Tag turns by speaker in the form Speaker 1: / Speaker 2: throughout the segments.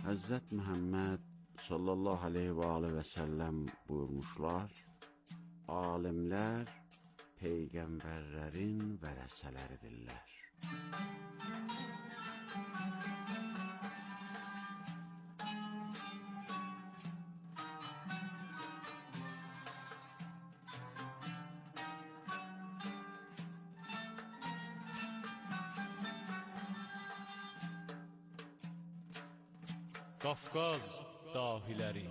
Speaker 1: Həzrət Məhəmməd sallallahu aleyhi və aleyhi və səlləm buyurmuşlar, alimlər peyğəmbərlərin vərəsələridirlər.
Speaker 2: Qafqaz dahiləri.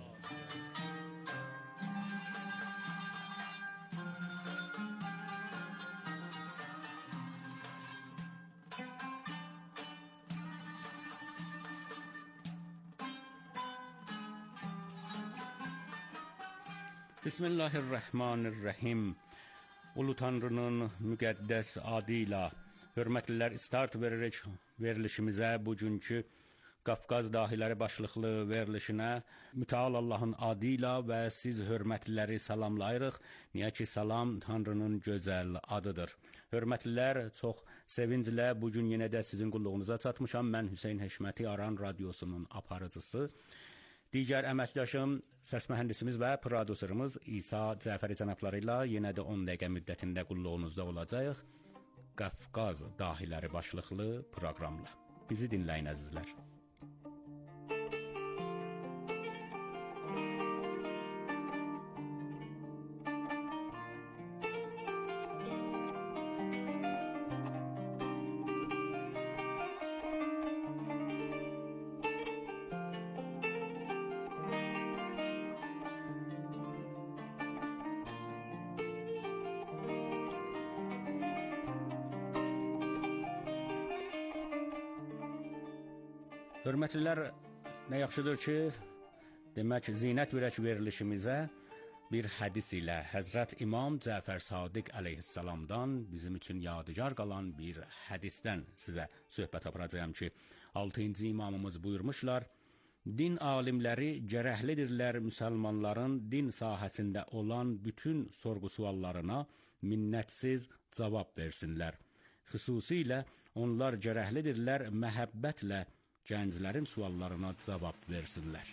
Speaker 3: Bismillahirrahmanirrahim. Ulu Tanrının müqəddəs adı ilə hörmətlilər, start verilişimizə bugünkü Qafqaz dahiləri başlıqlı verilişinə mütəal Allahın adı ilə və siz hörmətliləri salamlayırıq. Niyə ki, salam Tanrının gözəl adıdır. Hörmətlilər, çox sevinclə bugün yenə də sizin qulluğunuza çatmışam. Mən Hüseyn Heşməti, Aran Radiosunun aparıcısı. Digər əməkdaşım, səs mühəndisimiz və prodüserimiz İsa Cəfəri cənabları ilə yenə də 10 dəqiqə müddətində qulluğunuzda olacağıq. Qafqaz dahiləri başlıqlı proqramla. Bizi dinləyin əzizlər. Hörmətlilər, nə yaxşıdır ki, demək zinət verək verilişimizə bir hədis ilə Həzrət İmam Cəfər Sadiq əleyhissalamdan bizim üçün yadigar qalan bir hədisdən sizə söhbət aparacağım ki, 6-cı imamımız buyurmuşlar, din alimləri gərəklidirlər müsəlmanların din sahəsində olan bütün sorğu-suallarına minnətsiz cavab versinlər. Xüsusilə onlar gərəklidirlər məhəbbətlə gənclərin suallarına cavab versinlər.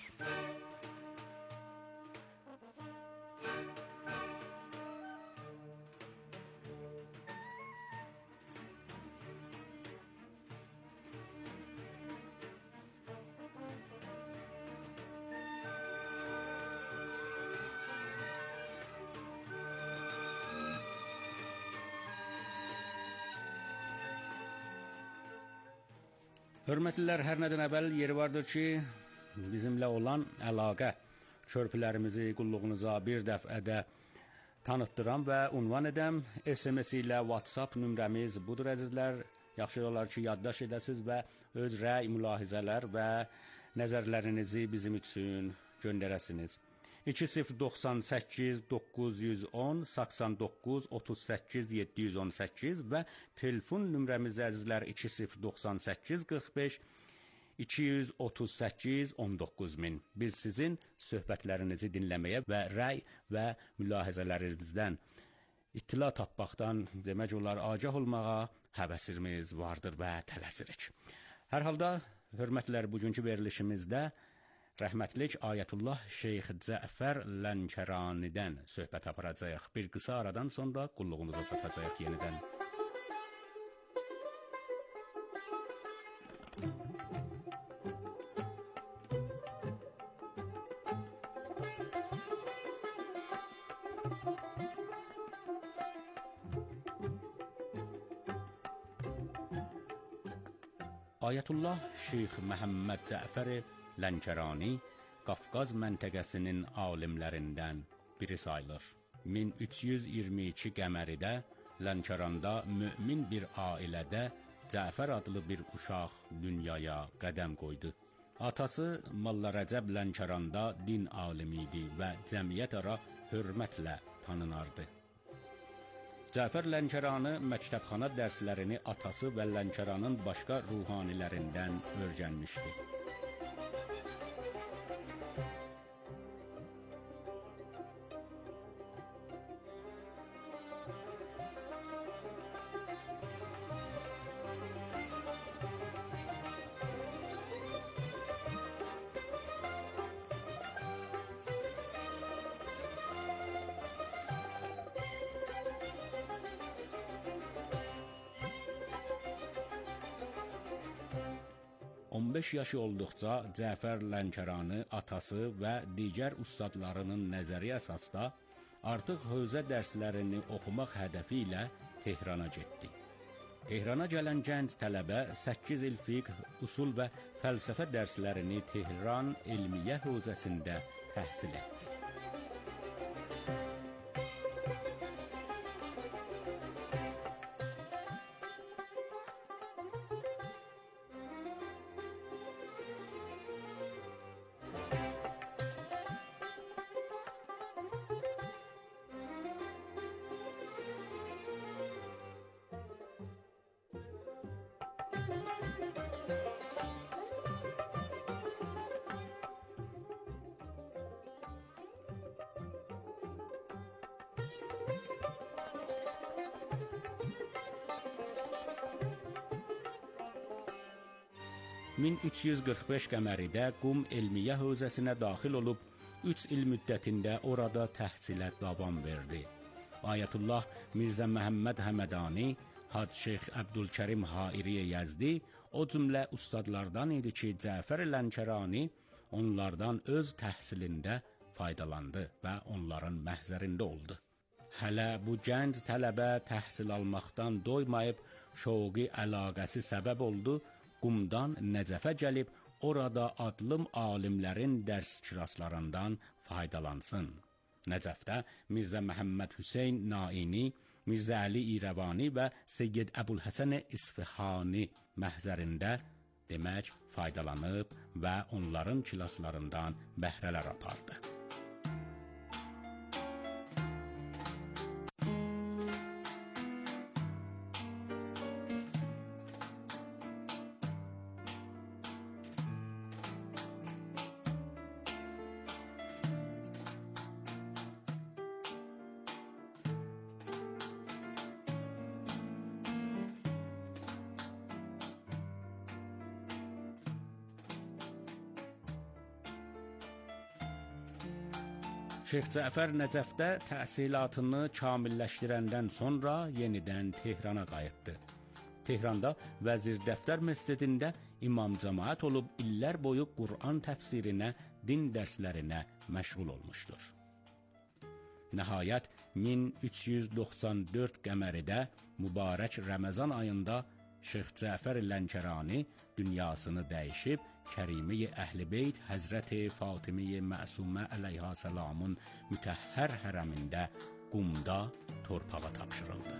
Speaker 3: Hörmətlilər, hər nədən əvvəl yeri vardır ki, bizimlə olan əlaqə körpülərimizi qulluğunuza bir dəfədə tanıtdıram və ünvan edəm. SMS ilə WhatsApp nömrəmiz budur əzizlər. Yaxşı olar ki, yaddaş edəsiniz və öz rəy, mülahizələr və nəzərlərinizi bizim üçün göndərəsiniz. 2098 910 89 38 718 və telefon nömrəmiz əzizlər 2098 45 238 19000. Biz sizin söhbətlərinizi dinləməyə və rəy və mülahizələrinizdən ittila tapmaqdan, demək olar, agah olmağa həvəsimiz vardır və tələsirik. Hər halda, hörmətlər, bugünkü verilişimizdə rəhmətlik Ayətullah Şeyx Cəfər Lənkəranidən söhbət aparacağıq. Bir qısa aradan sonra qulluğunuza çatacağıq yenidən. Ayətullah Şeyx Məhəmməd Cəfər Lənkərani Qafqaz məntəqəsinin alimlərindən biri sayılır. 1322 qəməridə Lənkəranda mömin bir ailədə Cəfər adlı bir uşaq dünyaya qədəm qoydu. Atası Molla Rəcəb Lənkəranda din alimi idi və cəmiyyət ara hörmətlə tanınardı. Cəfər Lənkərani məktəbxana dərslərini atası və Lənkəranın başqa ruhanilərindən öyrənmişdi. 15 yaşı olduqca Cəfər Lənkərani atası və digər ustadlarının nəzəri əsasda artıq hövzə dərslərini oxumaq hədəfi ilə Tehrana getdi. Tehrana gələn gənc tələbə 8 il fiqh, usul və fəlsəfə dərslərini Tehran Elmiyyə Hövzəsində təhsil etdi. (1345 qəməridə Qum Elmiyyə Hövzəsinə daxil olub, 3 il müddətində orada təhsilə davam verdi. Ayətullah Mirzə Məhəmməd Həmədani, Hacı Şeyx Əbdülkərim Hairi Yəzdi o cümlə ustadlardan idi ki, Cəfər Lənkərani onlardan öz təhsilində faydalandı və onların məhzərində oldu. Hələ bu gənc tələbə təhsil almaqdan doymayıb, şoqi əlaqəsi səbəb oldu, Qumdan Nəcəfə gəlib, orada adlım alimlərin dərs kiraslarından faydalansın. Nəcəfdə Mirzə Məhəmməd Hüseyn Naini, Mirzə Əli İrəvani və Seyyid Əbulhəsən İsfihani məhzərində demək faydalanıb və onların kilaslarından bəhrələr apardı. Şeyx Cəfər Nəcəfdə təhsilatını kamilləşdirəndən sonra yenidən Tehrana qayıtdı. Tehranda Vəzir Dəftər Məscidində imam cəmaət olub, illər boyu Qur'an təfsirinə, din dərslərinə məşğul olmuşdur. Nəhayət 1394 qəməridə mübarək Ramazan ayında Şeyx Cəfər Lənkərani dünyasını dəyişib, Kərimi Əhl-i Beyt Həzrəti Fatimi Məsumə əleyhə səlamın mütəhhər hərəmində Qumda torpağa tapşırıldı.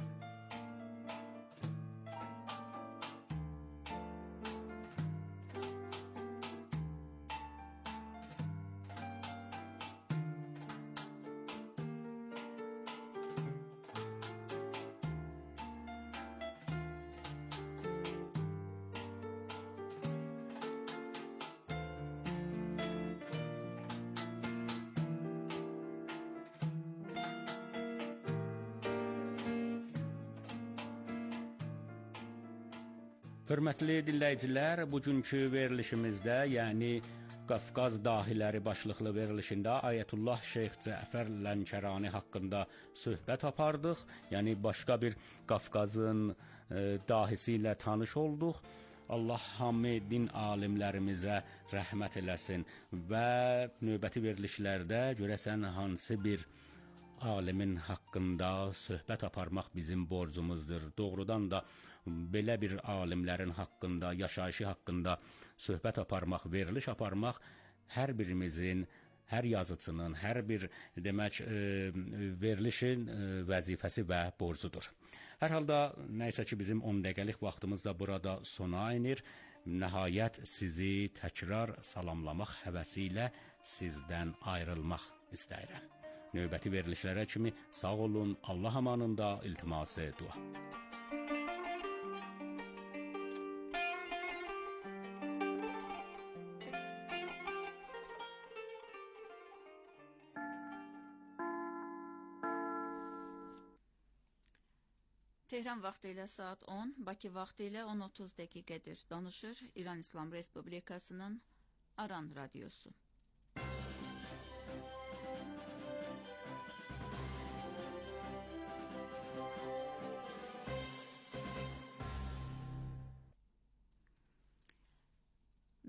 Speaker 3: Hörmətli dinləyicilər, bugünkü verilişimizdə, yəni Qafqaz dahiləri başlıqlı verilişində Ayətullah Şeyx Cəfər Lənkərani haqqında söhbət apardıq. Yəni başqa bir Qafqazın dahisi ilə tanış olduq. Allah hamı din alimlərimizə rəhmət eləsin və növbəti verilişlərdə görəsən hansı bir alimin haqqında söhbət aparmaq bizim borcumuzdur. Doğrudan da belə bir alimlərin haqqında, yaşayışı haqqında söhbət aparmaq, veriliş aparmaq hər birimizin, hər yazıçının, hər bir demək verilişin vəzifəsi və borcudur. Hər halda nəysə ki bizim 10 dəqiqəlik vaxtımız da burada sona inir. Nəhayət sizi təkrar salamlamaq həvəsi ilə sizdən ayrılmaq istəyirəm. Növbəti verilişlərə kimi sağ olun, Allah amanında, iltiması dua.
Speaker 4: Tehran vaxtı ilə saat 10, Bakı vaxtı ilə 10:30 dəqiqədir. Danışır İran İslam Respublikasının Aran Radyosu.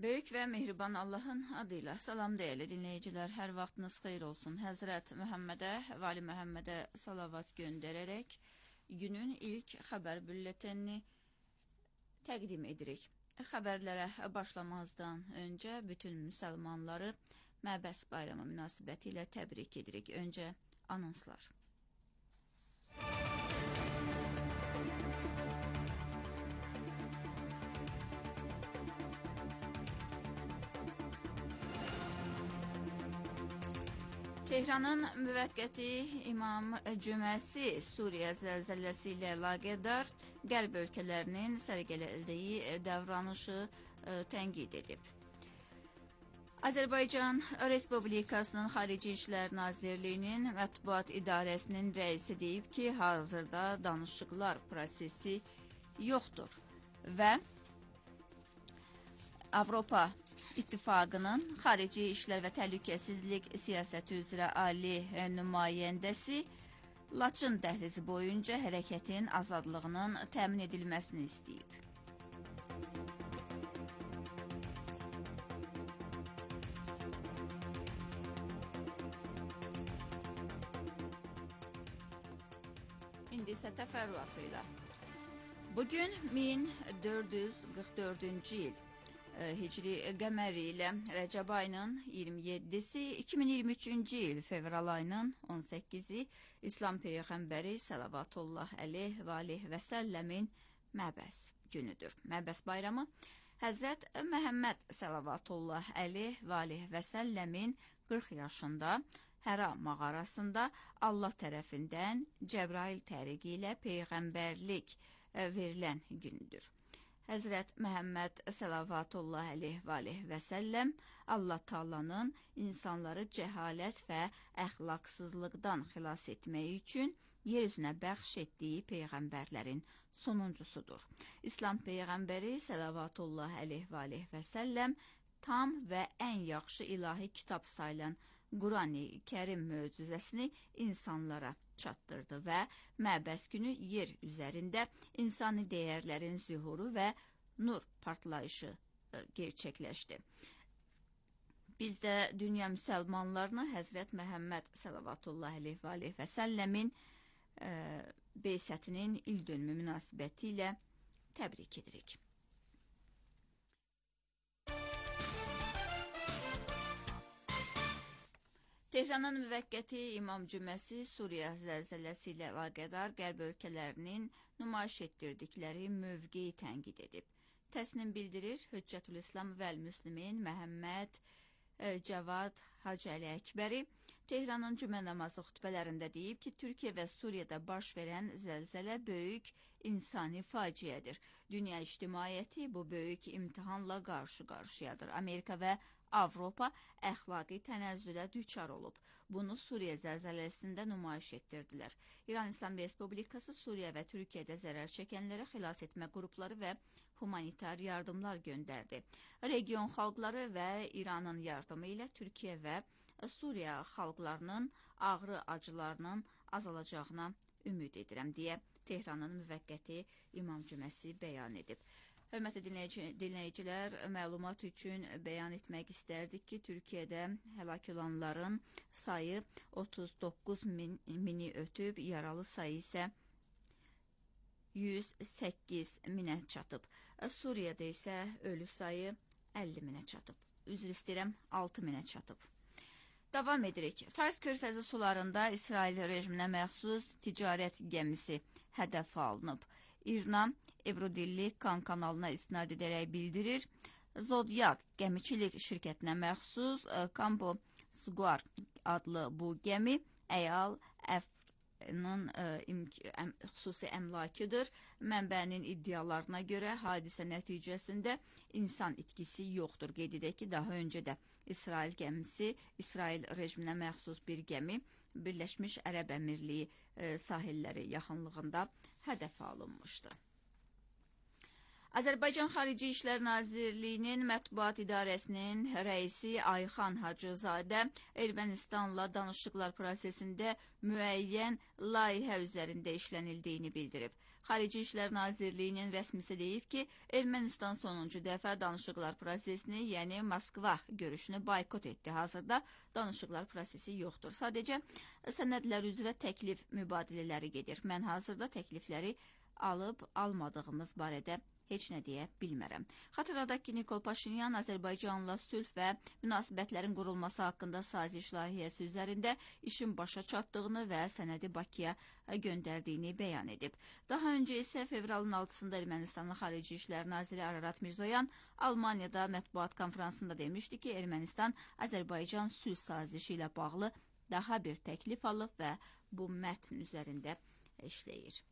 Speaker 4: Böyük və mehriban Allahın adıyla salam değerli dinleyiciler, her vaxtınız xeyir olsun. Həzrət Məhəmmədə, Vali Məhəmmədə salavat göndərərək günün ilk xəbər bülletenini təqdim edirik. Xəbərlərə başlamazdan öncə bütün müsəlmanları Məbəs bayramı münasibəti ilə təbrik edirik. Öncə anonslar. Tehranın müvəqqəti İmam Cüməsi Suriya zəlzələsi ilə əlaqədar qərb ölkələrinin sərgiləndiyi davranışı tənqid edib. Azərbaycan Respublikasının Xarici İşlər Nazirliyinin Mətbuat İdarəsinin rəisi deyib ki, hazırda danışıqlar prosesi yoxdur və Avropa İttifaqının Xarici İşlər və Təhlükəsizlik Siyasəti üzrə Ali nümayəndəsi Laçın dəhlizi boyunca hərəkətin azadlığının təmin edilməsini istəyib. İndi isə təfərrüatıyla. Bugün 1444-cü il Hicri qəməri ilə Rəcəb ayının 27-si, 2023-cü il fevral ayının 18-i İslam Peyğəmbəri Səlavatullah əleyh və aleyh və səlləmin Məbəs günüdür. Məbəs bayramı Həzrət Məhəmməd Səlavatullah əleyh və aleyh və səlləmin 40 yaşında Həra mağarasında Allah tərəfindən Cəbrail təriqi ilə Peyğəmbərlik verilən gündür. Həzrət Məhəmməd Səlavatullah əleyh və aleyh və səlləm Allah Taala'nın insanları cəhalət və əxlaqsızlıqdan xilas etmək üçün yer üzünə bəxş etdiyi peyğəmbərlərin sonuncusudur. İslam Peyğəmbəri Səlavatullah əleyh və aleyh və səlləm tam və ən yaxşı ilahi kitab sayılan Qurani Kərim möcüzəsini insanlara çatdırdı və Məbəs günü yer üzərində insani dəyərlərin zühuru və nur partlayışı gerçəkləşdi. Biz də dünya müsəlmanlarını Həzrət Məhəmməd Səlavatullah əleyh və aleyh və səlləmin beysətinin ildönümü münasibəti ilə təbrik edirik. Tehranın müvəqqəti İmam Cüməsi Suriya zəlzələsi ilə əlaqədar qərb ölkələrinin nümayiş etdirdikləri mövqeyi tənqid edib. Təsnim bildirir Hüccətülislam vəl-Müslimin Məhəmməd Cavad Hacı Əli Əkbəri Tehranın cümə namazı xütbələrində deyib ki, Türkiyə və Suriyada baş verən zəlzələ böyük insani faciədir. Dünya ictimaiyyəti bu böyük imtihanla qarşı-qarşıyadır. Amerika və Avropa əxlaqi tənəzzülə düçar olub. Bunu Suriya zəlzələsində nümayiş etdirdilər. İran İslam Respublikası Suriya və Türkiyədə zərər çəkənlərə xilas etmə qrupları və humanitar yardımlar göndərdi. Region xalqları və İranın yardımı ilə Türkiyə və Suriya xalqlarının ağrı acılarının azalacağına ümid edirəm deyə Tehranın müvəqqəti İmam Cüməsi bəyan edib. Hörmətli dinləyicilər, məlumat üçün bəyan etmək istərdik ki, Türkiyədə həlak olanların sayı 39 mini ötüb, yaralı sayı isə 108 minə çatıb. Suriyada isə ölü sayı 50 minə çatıb. Üzr istəyirəm, 6 minə çatıb. Davam edirik. Fars körfəzi sularında İsrail rejiminə məxsus ticarət gəmisi hədəf alınıb. İRNA Ebru-Dilli Kan kanalına istinad edərək bildirir. Zodyak gəmiçilik şirkətinə məxsus Campo Sugar adlı bu gəmi Əyal Əfrinin xüsusi əmlakıdır. Mənbənin iddialarına görə hadisə nəticəsində insan itkisi yoxdur. Qeyd edək ki, daha öncə də İsrail gəmisi, İsrail rejiminə məxsus bir gəmi Birləşmiş Ərəb Əmirliyi sahilləri yaxınlığında hədəf alınmışdı. Azərbaycan Xarici İşlər Nazirliyinin Mətbuat İdarəsinin rəisi Ayxan Hacızadə Ermənistanla danışıqlar prosesində müəyyən layihə üzərində işlənildiyini bildirib. Xarici İşlər Nazirliyinin rəsmisi deyib ki, Ermənistan sonuncu dəfə danışıqlar prosesini, yəni Moskva görüşünü boykot etdi. Hazırda danışıqlar prosesi yoxdur. Sadəcə sənədlər üzrə təklif mübadilələri gedir. Mən hazırda təklifləri alıb almadığımız barədə heç nə deyə bilmərəm. Xatırladaq ki, Nikol Paşinyan Azərbaycanla sülh və münasibətlərin qurulması haqqında saziş layihəsi üzərində işin başa çatdığını və sənədi Bakıya göndərdiyini bəyan edib. Daha öncə isə fevralın 6-sında Ermənistanın Xarici İşlər Naziri Ararat Mirzoyan Almaniyada mətbuat konferansında demişdi ki, Ermənistan Azərbaycan sülh sazişi ilə bağlı daha bir təklif alıb və bu mətn üzərində işləyir.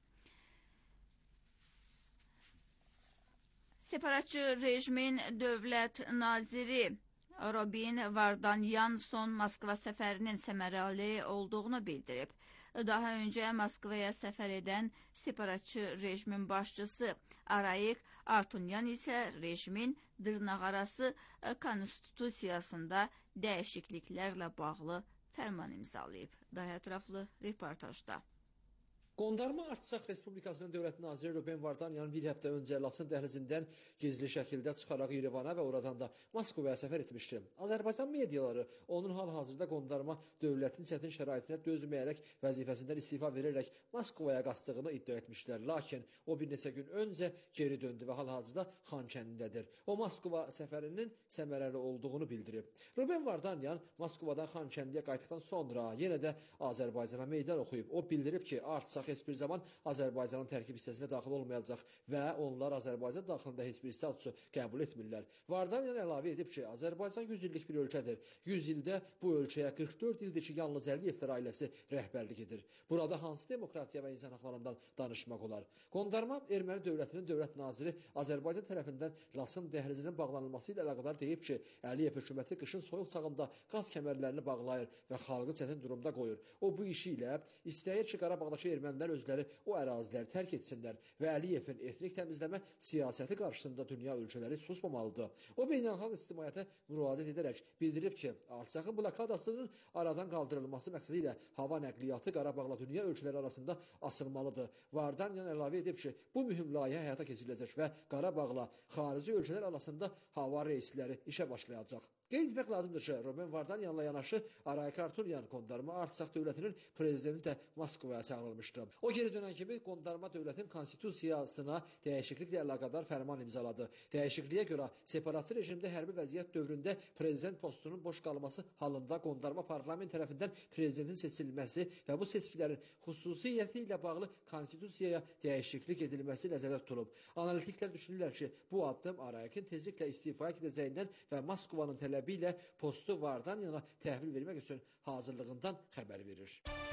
Speaker 4: Separatçı rejimin dövlət naziri Robin Vardanyan son Moskva səfərinin səmərəli olduğunu bildirib. Daha öncə Moskvaya səfər edən separatçı rejimin başçısı Arayik Artunyan isə rejimin dırnaqarası konstitusiyasında dəyişikliklərlə bağlı fərman imzalayıb. Daha ətraflı reportajda.
Speaker 5: Qondarma Artsaq Respublikasının dövlət naziri Ruben Vardanyan bir həftə öncə Laçın dəhlizindən gizli şəkildə çıxaraq İrevana və oradan da Moskvaya səfər etmişdi. Azərbaycan mediaları onun hal-hazırda qondarma dövlətin çətin şəraitinə dözməyərək vəzifəsindən istifa verərək Moskvaya qaçdığını iddia etmişlər. Lakin o bir neçə gün öncə geri döndü və hal-hazırda Xankəndindədir. O Moskva səfərinin səmərəli olduğunu bildirib. Ruben Vardanyan Moskvadan Xankəndiyə qayıtdıqdan sonra yenə də Azərbaycana meydan oxuyub. O bildirib ki, Artsaq heç bir zaman Azərbaycanın tərkib hissəsinə daxil olmayacaq və onlar Azərbaycan daxilində heç bir statusu qəbul etmirlər. Vardanyan əlavə edib ki, Azərbaycan 100 illik bir ölkədir. 100 ildə bu ölkəyə 44 ildir ki, yalnız Əliyevlər ailəsi rəhbərlik edir. Burada hansı demokratiya və insan haqlarından danışmaq olar? Qondarma erməni dövlətinin dövlət naziri Azərbaycan tərəfindən Laçın dəhlizinin bağlanılması ilə əlaqədar deyib ki, Əliyev hökuməti qışın soyuq çağında qaz kəmərlərini bağlayır və xalqı çətin durumda qoyur. O bu işi ilə istəyir ki, Qarabağdakı ermənilər özləri o əraziləri tərk etsinlər və Əliyevin etnik təmizləmə siyasəti qarşısında dünya ölkələri susmamalıdır. O beynəlxalq ictimaiyyətə müraciət edərək bildirib ki, Artsaqın blokadasının aradan qaldırılması məqsədi ilə hava nəqliyyatı Qarabağla dünya ölkələri arasında açılmalıdır. Vardanyan əlavə edib ki, bu mühüm layihə həyata keçiriləcək və Qarabağla xarici ölkələr arasında hava reysləri işə başlayacaq. Qeyd etmək lazımdır ki, Ruben Vardanyanla yanaşı Arayik Artunyan qondarma Artsaq dövlətinin prezidenti də Moskvaya çağırılmışdı. O geri dönən kimi qondarma dövlətin konstitusiyasına dəyişikliklə əlaqədar fərman imzaladı. Dəyişikliyə görə separatçı rejimdə hərbi vəziyyət dövründə prezident postunun boş qalması halında qondarma parlament tərəfindən prezidentin seçilməsi və bu seçkilərin xüsusiyyəti ilə bağlı konstitusiyaya dəyişiklik edilməsi nəzərdə tutulub. Analitiklər düşünürlər ki, bu addım Arayikin tezliklə istifaya gedəcəyindən və Moskvanın tələbi ilə postu Vardanyana təhvil vermək üçün hazırlığından xəbər verir.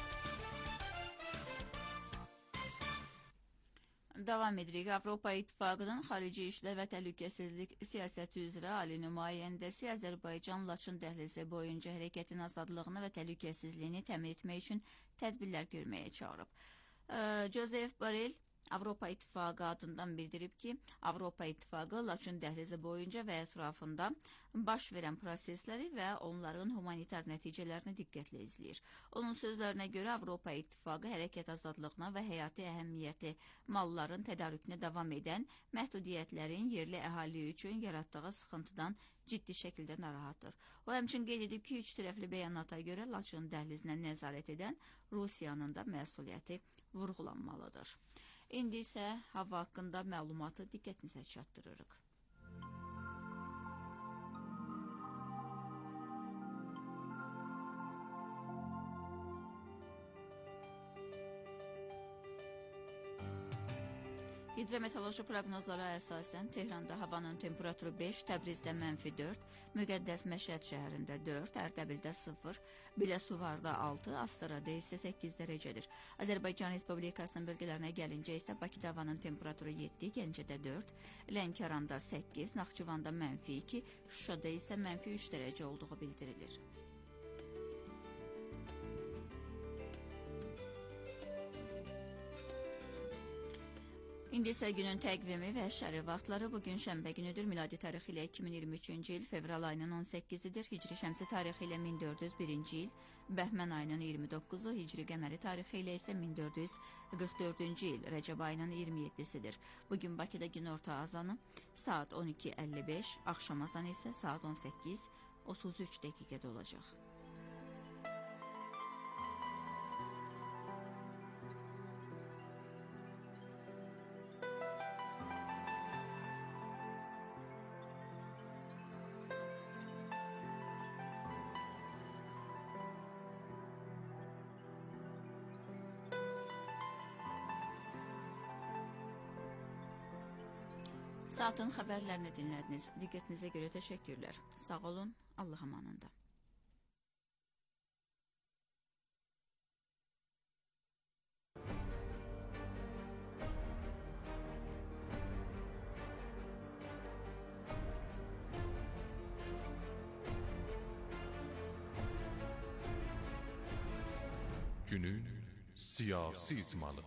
Speaker 4: Davam edirik. Avropa İttifaqının Xarici İşlər və Təhlükəsizlik siyasəti üzrə ali nümayəndəsi Azərbaycan Laçın dəhlizi boyunca hərəkətin azadlığını və təhlükəsizliyini təmin etmək üçün tədbirlər görməyə çağırıb. Joseph Borrell Avropa İttifaqı adından bildirib ki, Avropa İttifaqı Laçın dəhlizi boyunca və ətrafında baş verən prosesləri və onların humanitar nəticələrini diqqətlə izləyir. Onun sözlərinə görə Avropa İttifaqı hərəkət azadlığına və həyati əhəmiyyəti malların tədarükünə davam edən məhdudiyyətlərin yerli əhali üçün yaratdığı sıxıntıdan ciddi şəkildə narahatdır. O həmçinin qeyd edib ki, üç tərəfli bəyanata görə Laçın dəhlizinə nəzarət edən Rusiyanın da məsuliyyəti vurğulanmalıdır. İndi isə hava haqqında məlumatı diqqətinizə çatdırırıq. Hidrometeoroloji proqnozlara əsasən Tehranda havanın temperaturu 5, Təbrizdə -4, Müqəddəs Məşəd şəhərində 4, Ərdəbildə 0, Biləsuvarda 6, Astarada isə 8 dərəcədir. Azərbaycan Respublikasının bölgələrinə gəlincə isə Bakıda havanın temperaturu 7, Gəncədə 4, Lənkəranda 8, Naxçıvanda -2, Şuşada isə -3 dərəcə olduğu bildirilir. İndi isə günün təqvimi və şəri vaxtları bugün şənbə günüdür. Miladi tarixi ilə 2023-cü il fevral ayının 18-idir. Hicri şəmsi tarixi ilə 1401-ci il, bəhmən ayının 29-u, hicri qəməri tarixi ilə isə 1444-cü il, Rəcəb ayının 27-sidir. Bugün Bakıda günorta azanı saat 12:55, axşam azanı isə saat 18:33 dəqiqədə olacaq. Saatın xəbərlərini dinlədiniz. Diqqətinizə görə təşəkkürlər. Sağ olun, Allah amanında.
Speaker 2: Günün siyasi icmalı.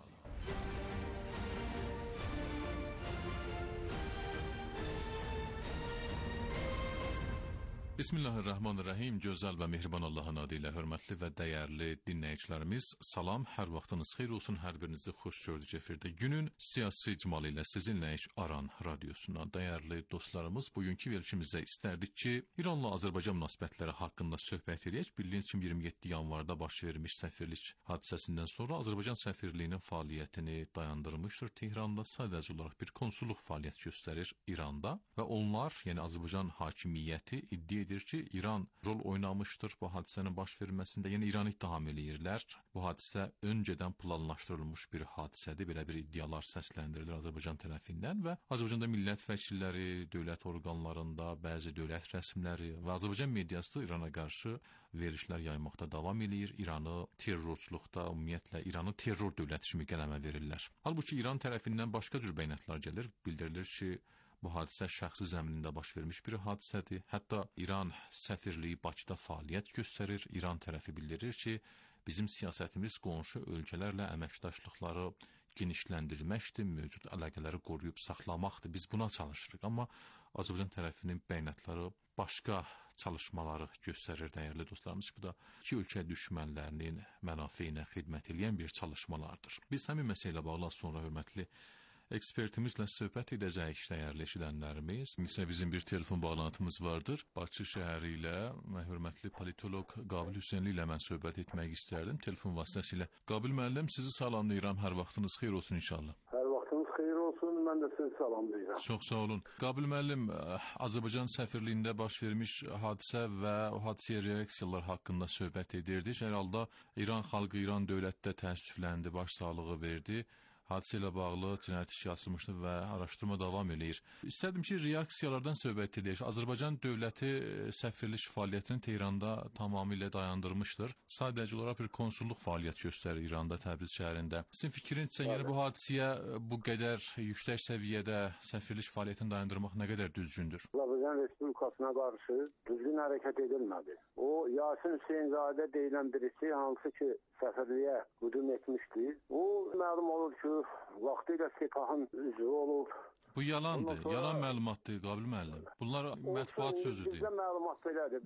Speaker 2: Bismillahirrahmanirrahim. Gözəl və mehriban Allahın adı ilə hörmətli və dəyərli dinləyicilərimiz, salam, hər vaxtınız xeyir olsun, hər birinizi xoş gördük efirdə. Günün siyasi icmalı ilə sizinləyik Aran radiosuna. Dəyərli dostlarımız, bugünkü verilişimizdə istərdik ki, İranla Azərbaycan münasibətləri haqqında söhbət edək. Bildiyiniz kimi 27 yanvarda baş vermiş səfirlik hadisəsindən sonra Azərbaycan səfirliyinin fəaliyyətini dayandırmışdır. Tehranda sadəcə olaraq bir konsulluq fəaliyyət göstərir İranda və onlar, yəni Azərbaycan hakimiyyəti iddia edir ki, İran rol oynamışdır bu hadisənin baş verməsində. Yəni İranı ittiham eləyirlər. Bu hadisə öncədən planlaşdırılmış bir hadisədir. Belə bir iddialar səsləndirilir Azərbaycan tərəfindən və Azərbaycanda millət vəkilləri, dövlət orqanlarında bəzi dövlət rəsmiləri və Azərbaycan mediası İrana qarşı verilişlər yaymaqda davam eləyir. İranı terrorçuluqda, ümumiyyətlə İranı terror dövləti kimi qələmə verirlər. Halbuki İran tərəfindən başqa cür bəyanatlar gəlir. Bildirilir ki, bu hadisə şəxsi zəminində baş vermiş bir hadisədir. Hətta İran səfirliyi Bakıda fəaliyyət göstərir. İran tərəfi bildirir ki, bizim siyasətimiz qonşu ölkələrlə əməkdaşlıqları genişləndirməkdir, mövcud əlaqələri qoruyub saxlamaqdır. Biz buna çalışırıq. Amma Azərbaycan tərəfinin bəyanatları başqa çalışmaları göstərir, dəyərli dostlarımız. Bu da iki ölkə düşmənlərinin mənafeyinə xidmət edən bir çalışmalardır. Biz həmin məsələ ilə bağlı sonra hörmətli ekspertimizlə söhbət edəcəyik, dəyərli eşidənlərimiz. Misal bizim bir telefon bağlantımız vardır. Bakı şəhəri ilə və hörmətli politolog Qabil Hüseynli ilə mən söhbət etmək istərdim. Telefon vasitəsilə. Qabil müəllim, sizi salamlayıram. Hər vaxtınız xeyir olsun inşallah.
Speaker 6: Hər vaxtınız xeyir olsun. Mən də sizi salamlayıram.
Speaker 2: Çox sağ olun. Qabil müəllim, Azərbaycan səfirliyində baş vermiş hadisə və o hadisəyə reaksiyalar haqqında söhbət edirdik. Hər halda İran xalqı, İran dövləti də təəssüfləndi, başsağlığı verdi. Hadisə ilə bağlı cinayət işi açılmışdı və araşdırma davam eləyir. İstərdim ki, reaksiyalardan söhbət edək. Azərbaycan dövləti səfirlik fəaliyyətini Tehranda tamamilə dayandırmışdır. Sadəcə olaraq bir konsulluq fəaliyyət göstərir İranda, Təbriz şəhərində. Sizin fikrinizcə, yəni bu hadisəyə bu qədər yüksək səviyyədə səfirlik fəaliyyətini dayandırmaq nə qədər düzgündür?
Speaker 6: Azərbaycan Respublikasına qarşı düzgün hərəkət edilmədi. O, Yasin Hüseynzadə deyilən birisi, hansı ki, səfirliyə hücum etmişdi. O, məlum olur ki, vaxtilə Sepahın üzvü olub.
Speaker 2: Bu yalandır, yalan məlumatdır, Qabil müəllim. Bunlar mətbuat sözüdür.
Speaker 6: Bizdə məlumat belədir,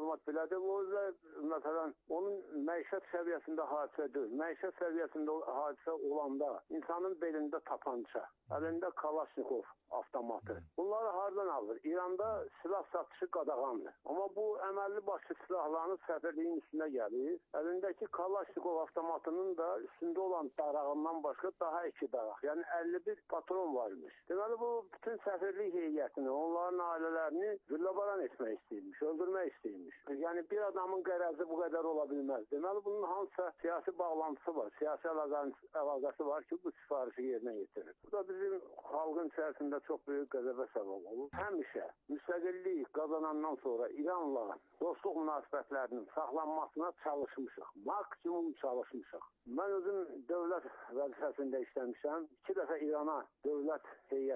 Speaker 6: O, məsələn, onun məişət səviyyəsində hadisə deyil. Məişət səviyyəsində hadisə olanda insanın belində tapança, əlində Kalaşnikov avtomatı. Bunları hardan alır? İranda silah satışı qadağandır. Amma bu əməlli başlı silahlarını səfirliyin üstünə gəlir. Əlindəki Kalaşnikov avtomatının da üstündə olan darağından başqa daha 2 daraq. Yəni 51 patron var imiş. Deməli bu bütün səfirlik heyətini, onların ailələrini güllabaran etmək istəyirmiş, öldürmək istəyirmiş. Yəni bir adamın qərəzi bu qədər ola bilməz. Deməli bunun hansısa siyasi bağlantısı var, siyasi əlaqəsi var ki, bu sifarişi yerinə yetirir. Bu da bizim xalqın içərisində çox böyük qəzəbə səbəb olur. Həmişə müstəqillik qazanandan sonra İranla dostluq münasibətlərinin saxlanmasına çalışmışıq. Maksimum çalışmışıq. Mən özüm dövlət vəzifəsində işləmişəm. 2 dəfə İrana dövlət heyəti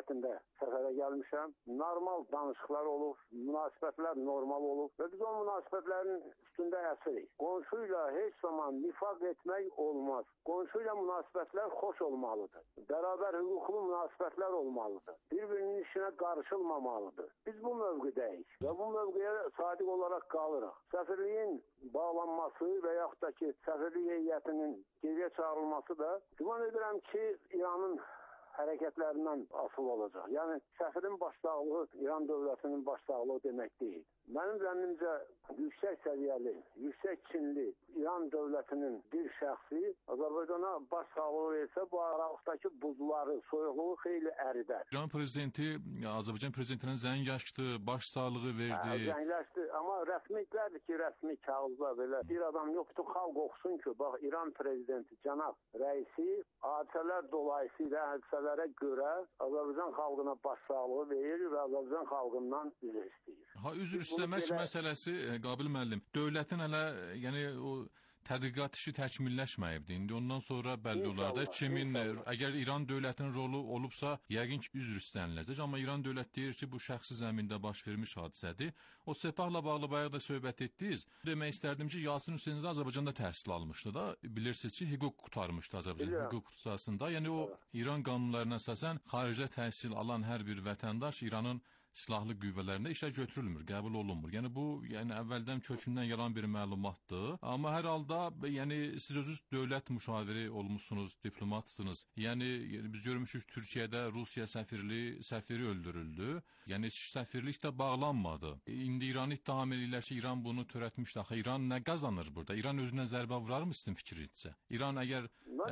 Speaker 6: heyətində səfərə gəlmişəm. Normal danışıqlar olub, münasibətlər normal olub və biz o münasibətlərin üstündə əsirik. Qonşu ilə heç zaman nifaq etmək olmaz. Qonşu ilə münasibətlər xoş olmalıdır. Bərabər hüquqlu münasibətlər olmalıdır. Bir-birinin işinə qarışılmamalıdır. Biz bu mövqedəyik və bu mövqeyə sadiq olaraq qalırıq. Səfirliyin bağlanması və yaxud da ki, səfirlik heyətinin geriyə çağırılması da güman edirəm ki, İranın hərəkətlərindən asılı olacaq. Yəni, səfirin başsağlığı İran dövlətinin başsağlığı demək deyil. Mənim zənnimcə yüksək səviyyəli, yüksək kinli İran dövlətinin bir şəxsi Azərbaycana başsağlığı versə, bu aralıqdakı buzları, soyuqluğu xeyli əridər.
Speaker 2: İran prezidenti Azərbaycan prezidentinə zəng açdı, başsağlığı verdi.
Speaker 6: Zəng açdı, amma rəsmiliklərdir ki, rəsmi kağızda belə bir adam yoxdur, xalq oxusun ki, bax, İran prezidenti, cənab rəisi hadisələr dolayısıyla hadisələrə görə Azərbaycan xalqına başsağlığı verir və Azərbaycan xalqından üzr istəyir.
Speaker 2: Üzr istəmək məsələsi, Qabil müəllim, dövlətin hələ, yəni o tədqiqat işi təkmilləşməyibdir. İndi ondan sonra bəlli olar da kimin, əgər İran dövlətinin rolu olubsa, yəqin ki, üzr istəniləcək. Amma İran dövlət deyir ki, bu şəxsi zəmində baş vermiş hadisədir. O Sepahla bağlı bayaq da söhbət etdiniz. Demək istərdim ki, Yasin Hüseyni də Azərbaycanda təhsil almışdı da. Bilirsiniz ki, hüquq qutarmışdı Azərbaycan hüquq ixtisasında. Yəni o İran qanunlarına əsasən xaricdə təhsil alan hər bir vətəndaş İranın silahlı qüvvələrində işə götürülmür, qəbul olunmur. Yəni bu, yəni əvvəldən kökündən yalan bir məlumatdır. Amma hər halda, yəni siz özünüz dövlət müşaviri olmusunuz, diplomatsınız. Yəni biz görmüşük Türkiyədə Rusiya səfiri öldürüldü. Yəni səfirlik də bağlanmadı. İndi İranı ittiham edirlər ki, İran bunu törətmişdi. Axı İran nə qazanır burada? İran özünə zərbə vurarmı sizin fikrinizcə? İran əgər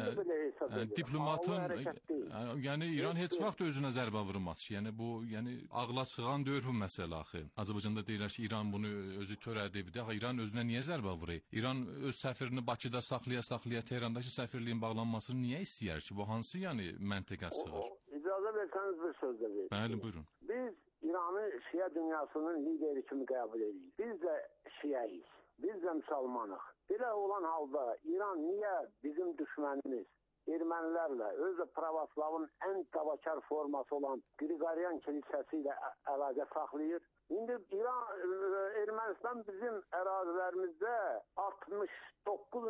Speaker 2: diplomatın, yəni İran heç vaxt özünə zərbə vurmaz ki. Yəni bu, yəni ağla sığan deyil bu məsələ axı. Azərbaycanda deyirlər ki, İran bunu özü törədibdi. Axı İran özünə niyə zərbə vurur? İran öz səfirini Bakıda saxlaya Tehrandakı səfirliyin bağlanmasını niyə istəyər ki? Bu hansı yəni məntiqə sığır?
Speaker 6: İcazə versəniz bir söz də verin.
Speaker 2: Bəli, buyurun.
Speaker 6: Biz İranı Şiə dünyasının lideri kimi qəbul edirik. Biz də Şiəyik. Biz də müsəlmanıq. Belə olan halda İran niyə bizim düşmənimiz ermənilərlə, özü pravoslavın ən tabakar forması olan Qriqoryan kilsəsi ilə əlaqə saxlayır? İndi Ermənistan bizim ərazilərimizdə 69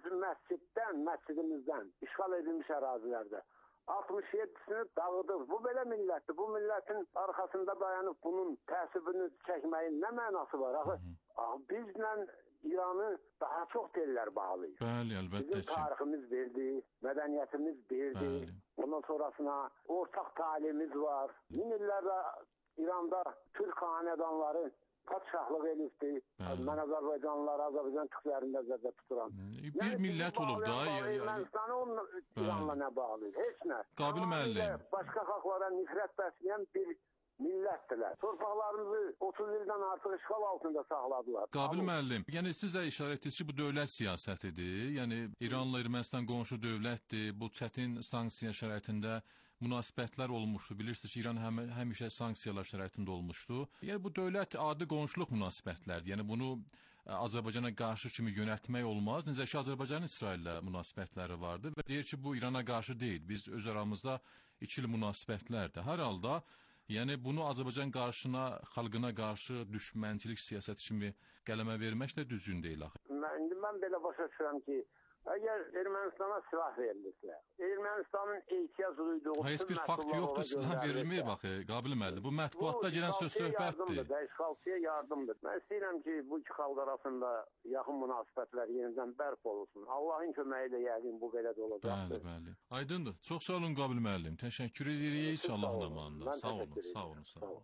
Speaker 6: məscidimizdən işğal edilmiş ərazilərdə 67-sini dağıdır. Bu belə millətdir. Bu millətin arxasında dayanıb bunun təsibini çəkməyin nə mənası var? Axı, bizlə İranı daha çox tellər bağlayır.
Speaker 2: Bəli, əlbəttə ki.
Speaker 6: Bizim tariximiz verdi, mədəniyyətimiz verdi. Ondan sonrasına ortaq talimimiz var. Min illərdə İranda Türk hanedanları padşahlıq edibdi. Mən Azərbaycanlıları Azərbaycan türklərində zədə tuturam.
Speaker 2: Bir millət olub da.
Speaker 6: Ermənistanı İranla nə bağlayır? Heç nə.
Speaker 2: Qabil müəllim.
Speaker 6: Başqa xalqlara nifrət bəsləyən bir millətdirlər. Torpaqlarımızı 30 ildən artıq işğal altında saxladılar.
Speaker 2: Qabil müəllim, yəni siz də işarət etdiniz ki, bu dövlət siyasətidir. Yəni İranla Ermənistan qonşu dövlətdir. Bu çətin sanksiya şəraitində münasibətlər olmuşdu. Bilirsiniz ki, İran həmişə sanksiyalar şəraitində olmuşdu. Yəni bu dövlət adi qonşuluq münasibətlərdir. Yəni bunu Azərbaycana qarşı kimi yönətmək olmaz. Necə ki, Azərbaycanın İsraillə münasibətləri vardı və deyir ki, bu İrana qarşı deyil. Biz öz aramızda ikili münasibətlərdir. Hər halda yəni bunu Azərbaycan qarşına, xalqına qarşı düşmənçilik siyasəti kimi qələmə vermək də düzgün deyil axı.
Speaker 6: Mən belə başa düşürəm ki, əgər Ermənistana silah verilirsə, Ermənistanın ehtiyac duyduğu
Speaker 2: heç bir fakt yoxdur, silah verilmir baxı, Qabil müəllim. Bu mətbuatda gələn söz söhbətdir.
Speaker 6: İşğalçıya yardımdır. Mən istəyirəm ki, bu iki xalq arasında yaxın münasibətlər yenidən bərpa olsun. Allahın köməyi ilə yəqin bu belə də olacaqdır.
Speaker 2: Bəli. Aydındır. Çox sağ olun Qabil müəllim. Təşəkkür edirik Allahın amanında. Sağ olun, sağ olun, sağ olun.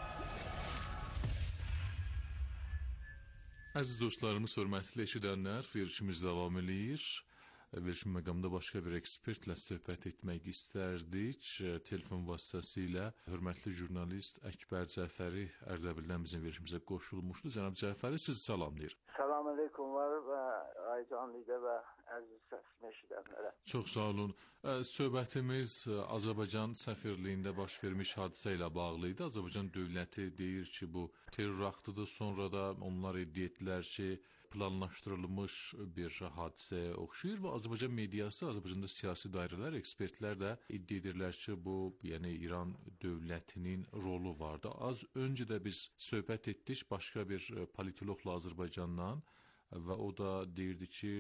Speaker 2: Əziz dostlarımız, hörmətli eşidənlər, verilişimiz davam edir. Verilişin məqamında başqa bir ekspertlə söhbət etmək istərdik. Telefon vasitəsilə hörmətli jurnalist Əkbər Cəfəri Ərdəbildən bizim verilişimizə qoşulmuşdu. Cənab Cəfəri, sizi salamlayır.
Speaker 7: Salam aleyküm var və Aycan Lidə və əziz səsimi eşidənlərə.
Speaker 2: Çox sağ olun. Söhbətimiz Azərbaycan səfirliyində baş vermiş hadisə ilə bağlı idi. Azərbaycan dövləti deyir ki, bu terror aktıdır. Sonra da onlar iddia etdilər ki, planlaşdırılmış bir hadisəyə oxşayır və Azərbaycan mediası, Azərbaycanda siyasi dairələr, ekspertlər də iddia edirlər ki, bu, yəni İran dövlətinin rolu vardı. Az öncə də biz söhbət etdik başqa bir politoloqla Azərbaycandan və o da deyirdi ki,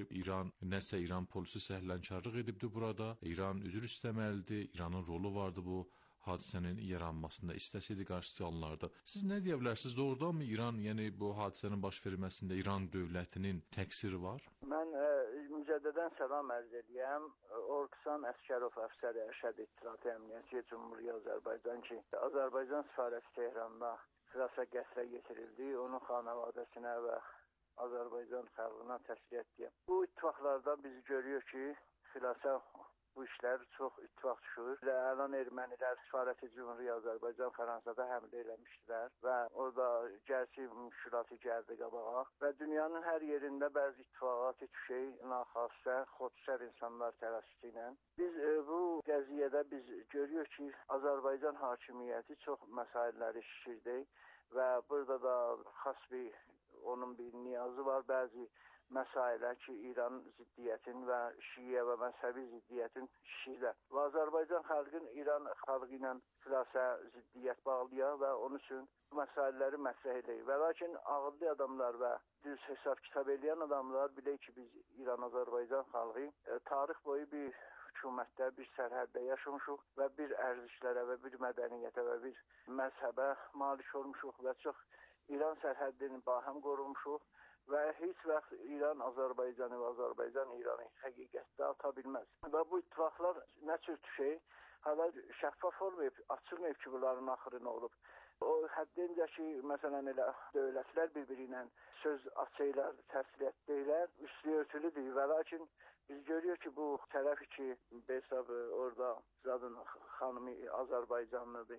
Speaker 2: İran polisi səhlənkarlıq edibdi burada, İran üzr istəməlidir, İranın rolu vardı bu hadisənin yaranmasında, istəsəydi qarşısı alınardı. Siz nə deyə bilərsiniz? Doğrudanmı İran, yəni bu hadisənin baş verməsində İran dövlətinin təqsiri var?
Speaker 7: Mən mücəddədən salam ərz edəyəm. Orksan Əskərov əfsəri Ərşəd İttifatı Əmniyyəti Cümhuriyyət Azərbaycan ki, Azərbaycan səfarəti Tehranda xilasa qəsrə yetirildi. Onun xanavadəsinə və Azərbaycan xalqına təsliyə etdi. Bu ittifaqlarda biz görüyoruz ki, xilasa bu işlər çox ittifaq düşür. Əlan ermənilər Səfarəti Cümhuriyyət Azərbaycan Fransada həmlə eləmişdilər və orada gəlsi müşkülatı gəldi qabağa və dünyanın hər yerində bəzi ittifaqat düşey, naxassə, xodşər insanlar tərəfindən ilə. Biz bu qəziyyədə biz görüyoruz ki, Azərbaycan hakimiyyəti çox məsələləri şişirdi və burada da xas onun bir niyazı var, bəzi məsailə ki, İran ziddiyyətin və Şiyə və məzhəbi ziddiyyətin şişirlə. Və Azərbaycan xalqın İran xalqı ilə xilasə ziddiyyət bağlayır və onun üçün məsələləri mətrəh edir. Və lakin ağıllı adamlar və düz hesab kitab edən adamlar bilək ki, biz İran-Azərbaycan xalqı tarix boyu bir hökumətdə, bir sərhəddə yaşamışıq və bir ərzişlərə və bir mədəniyyətə və bir məzhəbə malik olmuşuq və çox İran sərhəddini bahəm qorumuşuq. Və heç vaxt İran Azərbaycanı və Azərbaycan İranı həqiqətdə ata bilməz. Və bu ittifaqlar nə cür düşey, hələ şəffaf olmayıb, açılmayıb ki, bunların axırı nə olub. O həddincə ki, məsələn elə dövlətlər bir-biri ilə söz açıylar, təsliyyət deyilər, üstü örtülüdür və lakin biz görüyoruz ki, bu tərəf ki, Besab orada zadın xanımı Azərbaycanlıdır.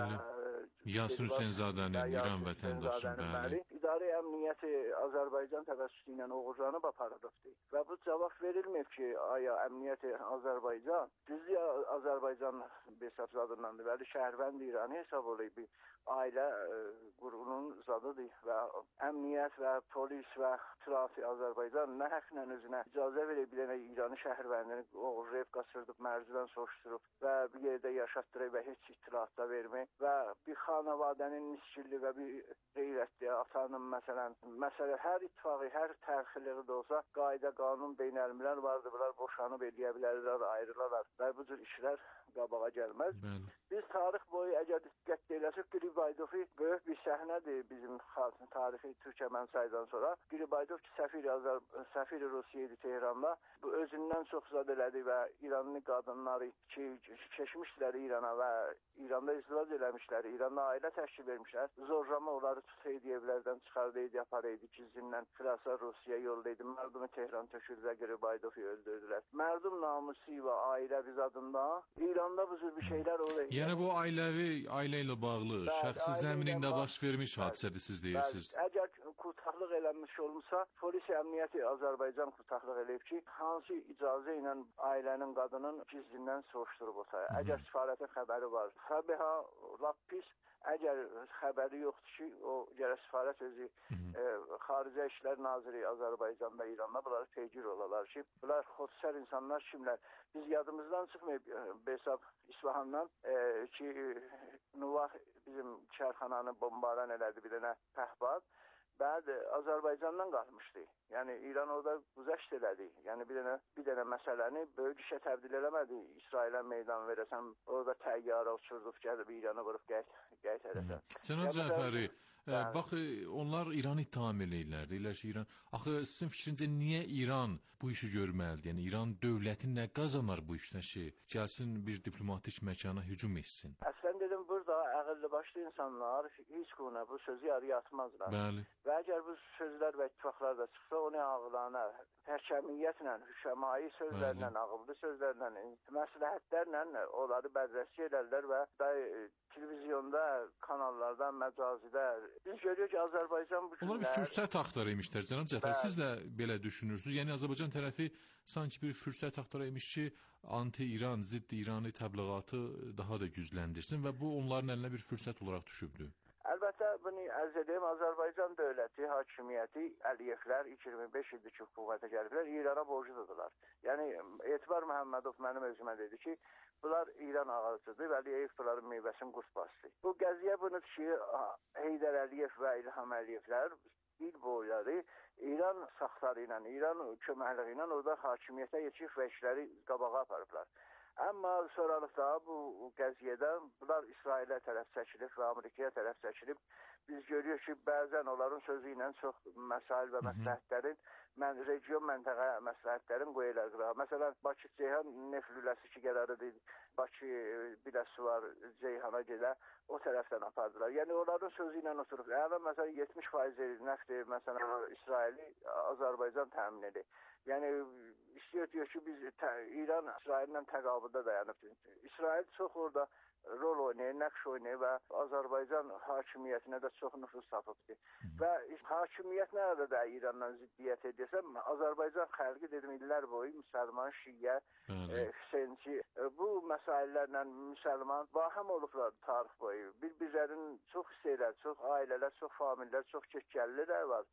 Speaker 2: Yasir Hüseynzadənin İran vətəndaşı.
Speaker 7: İdarə əmniyyəti Azərbaycan təvəssütü ilə oğurlanıb aparılıbdır. Və bu cavab verilməyib ki, aya əmniyyəti Azərbaycan, düzdür Azərbaycan Besab zadındandır, bəli şəhərvənd İranı hesab olub bir ailə qurğunun zadıdır və əmniyyət və polis və trafi Azərbaycan nə həqlə özünə icazə verib bilənə İranı şəhərvəndini oğurlayıb, qaçırdıb, mərzidən soruşturub və bir yerdə yaşatdırıb və heç itilat da vermək və bir xanavadənin niskilli və bir qeyrətli atanın məsələ hər ittifaqı, hər tərxiliği də olsa qayda, qanun, beynəlmiləl vardır, bunlar boşanıb eləyə bilərlər, ayrılarlar və bu cür işlər qabağa gəlməz. Biz tarix boyu əgər diqqət eləsək, Qiribaydovu böyük bir səhnədir bizim xalqın tarixi Türkəmən saydan sonra. Qiribaydov ki, səfir Rusiya idi Tehranda, bu özündən çox zad elədi və İranlı qadınları ki, keçmişlər İrana və İranda izdivac eləmişlər, İranda ailə təşkil vermişlər. Zorlama onları tutsaydı, evlərdən çıxardıydı, yaparıydı, gizlindən xilasa Rusiya yollaydı. Mərdumu Tehran töküldü və Qiribaydovu öldürdülər. Mərdum namusu və ailə biz adında İranda bu cür bir şeylər olur.
Speaker 2: Yəni bu ailə ilə bağlı, şəxsi zəminində baş vermiş hadisədir, siz deyirsiniz.
Speaker 7: Əgər qurtarlıq eləmiş olmuşsa, polis əmniyyəti Azərbaycan qurtarlıq eləyib ki, hansı icazə ilə ailənin qadının gizlindən soruşturub otaya. Əgər səfarətin xəbəri var, xəbəha lap pis. Əgər xəbəri yoxdur ki, o gərək səfarət özü Xaricə İşlər Naziri Azərbaycanda, İranda bunları tecrübə olalar ki, bunlar xodsər insanlar kimlər? Biz yadımızdan çıxmayıb Besab İsfahandan ki, Nuvah bizim çərxananı bombaran elədi bir dənə pəhbad. Bəli, Azərbaycandan qalmışdı. Yəni İran orada güzəşt elədi. Yəni bir dənə məsələni böyük işə təbdil eləmədi. İsrailə meydan verəsən, orada təyyarə uçurdub, gəlib İranı vurub qəyt eləsən.
Speaker 2: Cənab Cəfəri, bax onlar İranı ittiham eləyirlər. Deyirlər ki, İran. Axı sizin fikrincə niyə İran bu işi görməlidir? Yəni İran dövləti nə qazanar bu işdən ki, gəlsin bir diplomatik məkana hücum etsin?
Speaker 7: Əslən dedim burada ağıllı başlı insanlar heç quna bu sözü yarıya atmazlar.
Speaker 2: Bəli.
Speaker 7: Və əgər bu sözlər və ittifaqlar da çıxsa, onu ağılana, həkəmiyyətlə, hüşəmai sözlərlə, ağıllı sözlərlə, məsləhətlərlə onları bərrəsi edərlər və televizyonda, kanallarda, məcazidə. Biz görüyoruz ki, Azərbaycan bu günlər...
Speaker 2: Onlar bir fürsət axtarıymışlar, Cənab Cəfər. Siz də belə düşünürsünüz. Yəni Azərbaycan tərəfi sanki bir fürsət axtarıymış ki, anti-İran, ziddi-İrani təbliğatı daha da gücləndirsin və bu onların əlinə bir fürsət olaraq düşübdür.
Speaker 7: Əlbəttə, bunu ərz edeyim, Azərbaycan dövləti, hakimiyyəti, Əliyevlər 25 ildir ki, qüvvətə gəliblər, İrana borcludular. Yəni, Etibar Məhəmmədov mənim özümə dedi ki, bunlar İran ağacıdır və Əliyev bunların meyvəsini qurt bastı. Bu qəziyə bunu ki, Heydər Əliyev və İlham Əliyevlər il boyları İran saxları ilə, İran köməkliyi ilə orada hakimiyyətə yetişib və işləri qabağa aparıblar. Amma sonralıqda bu qəziyyədən bunlar İsrailə tərəf çəkilib və Amerikaya tərəf çəkilib. Biz görürük ki, bəzən onların sözü ilə çox məsail və məsləhətlərin, region məntəqə məsləhətlərin qoyular qırağa. Məsələn, Bakı-Ceyhan neft lüləsi ki, qərarıdır, Bakı biləsi var, Ceyhana gedə, o tərəfdən apardılar. Yəni, onların sözü ilə oturub. Əgər məsələn 70% neft, məsələn, İsraili Azərbaycan təmin edir. Yəni, istəyir ki, biz İran İsraillə təqabüdə dayanıb. İsrail çox orada rol oynayır, nəqş oynayır və Azərbaycan hakimiyyətinə də çox nüfuz tapıbdır. Və hakimiyyət nə qədər də İrandan ziddiyyət edirsə, Azərbaycan xalqı dedim illər boyu müsəlman, şiyə, Hüseynçi, bu məsələlərlə müsəlman vahəm olublar tarix boyu. Bir-birlərinin çox hissələr, çox ailələr, çox famillər, çox keçgəlilər var.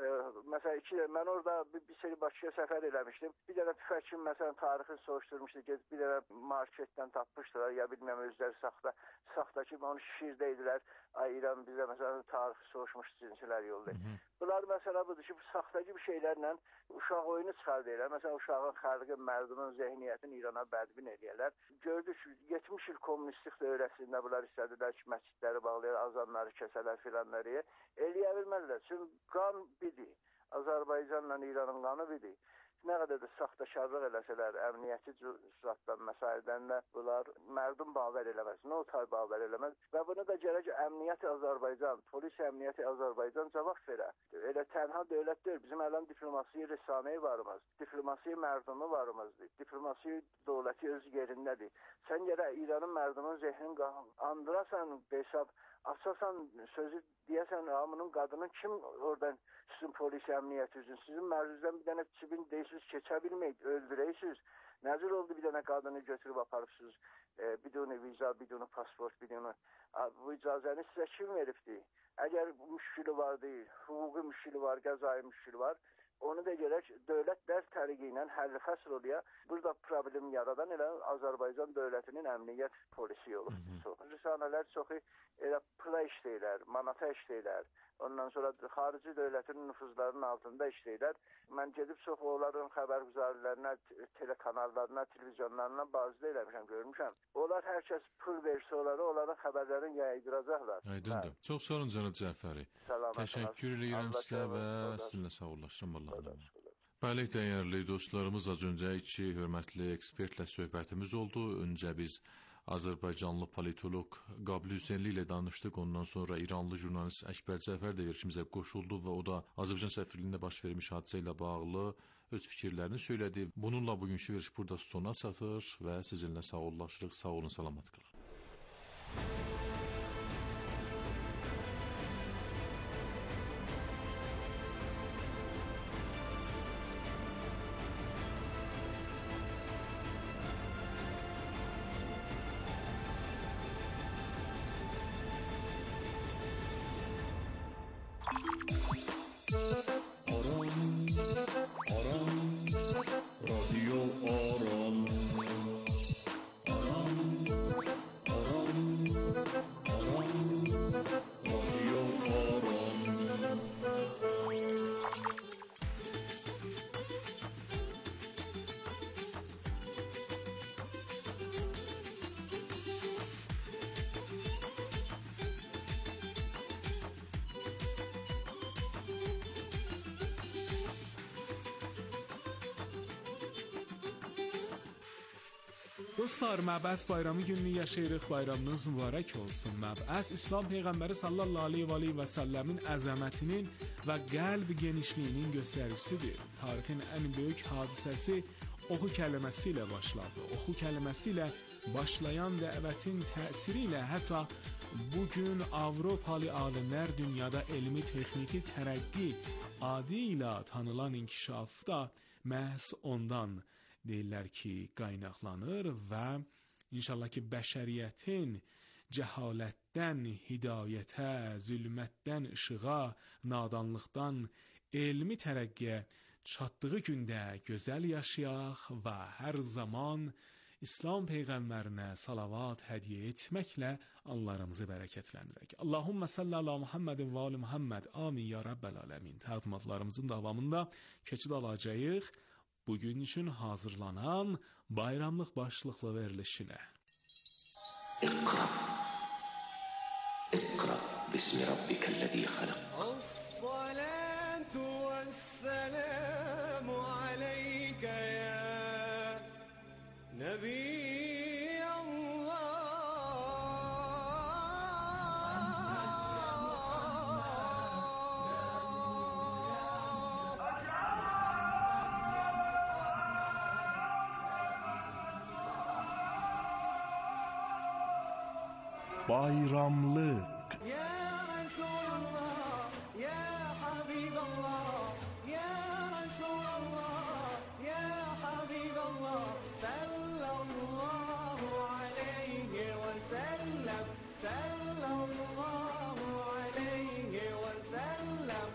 Speaker 7: Məsələn, mən orada bir seri Bakıya səfər eləmişdim. Bir dənə tüfəkin, məsələn, tarixi soruşturmuşdu, bir dənə marketdən tapmışdılar, ya bilməm özləri saxta ki, onu şişirdəydilər. Ay, İran bizə, məsələn, tarixi soruşmuş cinsilər yolda. Bunlar, məsələ budur ki, saxta gibi şeylərlə uşaq oyunu çıxardırlar. Məsələn, uşağın xalqı, mərdunun zehniyyətini İrana bədbin edirlər. Gördük, 70 il kommunistlik dövrəsində bunlar istədilər ki, məscidləri bağlayır, azanları kəsələr filanları. Eləyə bilmədilər. Çünki qan bidir. Azərbaycanla İranın qanı bidir. Nə qədər də saxtaşarlıq eləsələr, əmniyyəti cüzatdan, məsələdən də bunlar mərdum bağlar eləməz, notay bağlar eləməz və bunu da gərək əmniyyəti Azərbaycan, polis əmniyyəti Azərbaycan cavab verə. Elə tənha dövlət deyil, bizim ələn diplomasiya rəsanəyi varımız, diplomasiya mərdumu varımızdır, diplomasiya dövləti öz yerindədir. Sən gərək İranın mərdumun zehnini andırasan, hesab açasan, sözü deyəsən, bunun qadının kim oradan sizin polis əmniyyəti üzün, sizin məruzdan bir dənə cibin deyirsiniz, keçə bilməyik, öldürəysiniz. Nəzir oldu bir dənə qadını götürüb aparıbsınız, bidonu viza, bidonu pasport, bidonu. Bu icazəni sizə kim veribdir? Əgər müşkülü vardı, hüquqi müşkülü var, qəzai müşkülü var, onu da gerək dövlətlər təriqi ilə həlli fəsl oluya. Burada problem yaradan elə Azərbaycan dövlətinin əmniyyət polisi olur. Rüsanələr çoxu elə pula işləyirlər, manata işləyirlər. Ondan sonra xarici dövlətin nüfuzlarının altında işləyirlər. Mən gedib çox onların xəbərgüzarlarına, telekanallarına, televizyonlarına bazı eləmişəm, görmüşəm. Onlar hər kəs pul versə onların xəbərlərini yaydıracaqlar.
Speaker 2: Aydındır. Çox sağ olun Cənab Cəfəri. Təşəkkür edirəm sizə və sizinlə sağollaşıram Allah'ım. Bəli, dəyərli dostlarımız, az öncə iki hörmətli ekspertlə söhbətimiz oldu. Öncə biz Azərbaycanlı politolog Qabli Hüseynli ilə danışdıq. Ondan sonra İranlı jurnalist Əkbər Cəfər də verilişimizə qoşuldu və o da Azərbaycan səfirliyində baş vermiş hadisə ilə bağlı öz fikirlərini söylədi. Bununla bugünkü veriş burada sona çatır və sizinlə sağollaşırıq. Sağ olun, salamat qalın.
Speaker 8: Dostlar, Məbəs bayramı gününü yaşayırıq, bayramınız mübarək olsun. Məbəs, İslam Peyğəmbəri sallallahu aleyhi və səlləmin əzəmətinin və qəlb genişliyinin göstəricisidir. Tarixin ən böyük hadisəsi oxu kəlməsi ilə başladı. Oxu kəlməsi ilə başlayan dəvətin təsiri ilə hətta bugün Avropalı alimlər dünyada elmi texniki tərəqqi adı ilə tanınan inkişaf da məhz ondan deyirlər ki, qaynaqlanır və inşallah ki, bəşəriyyətin cəhalətdən hidayətə, zülmətdən işığa, nadanlıqdan elmi tərəqqiyə çatdığı gündə gözəl yaşayaq və hər zaman İslam Peyğəmbərinə salavat hədiyyə etməklə anlarımızı bərəkətləndirək. Allahümmə salli ala Muhammedin və ali Muhammed. Amin ya Rabbel alemin. Təqdimatlarımızın davamında keçid alacağıq bugün üçün hazırlanan bayramlıq başlıqlı verilişinə.
Speaker 9: İqra. İqra bismi rabbikellezî halaq. Es-salatu ves-selamu aleyke ya Nebi.
Speaker 10: Bayramlık.
Speaker 9: Ya Resulallah, ya Habiballah, ya Resulallah, ya Habiballah, sallallahu aleyhi ve sellem, sallallahu aleyhi ve sellem.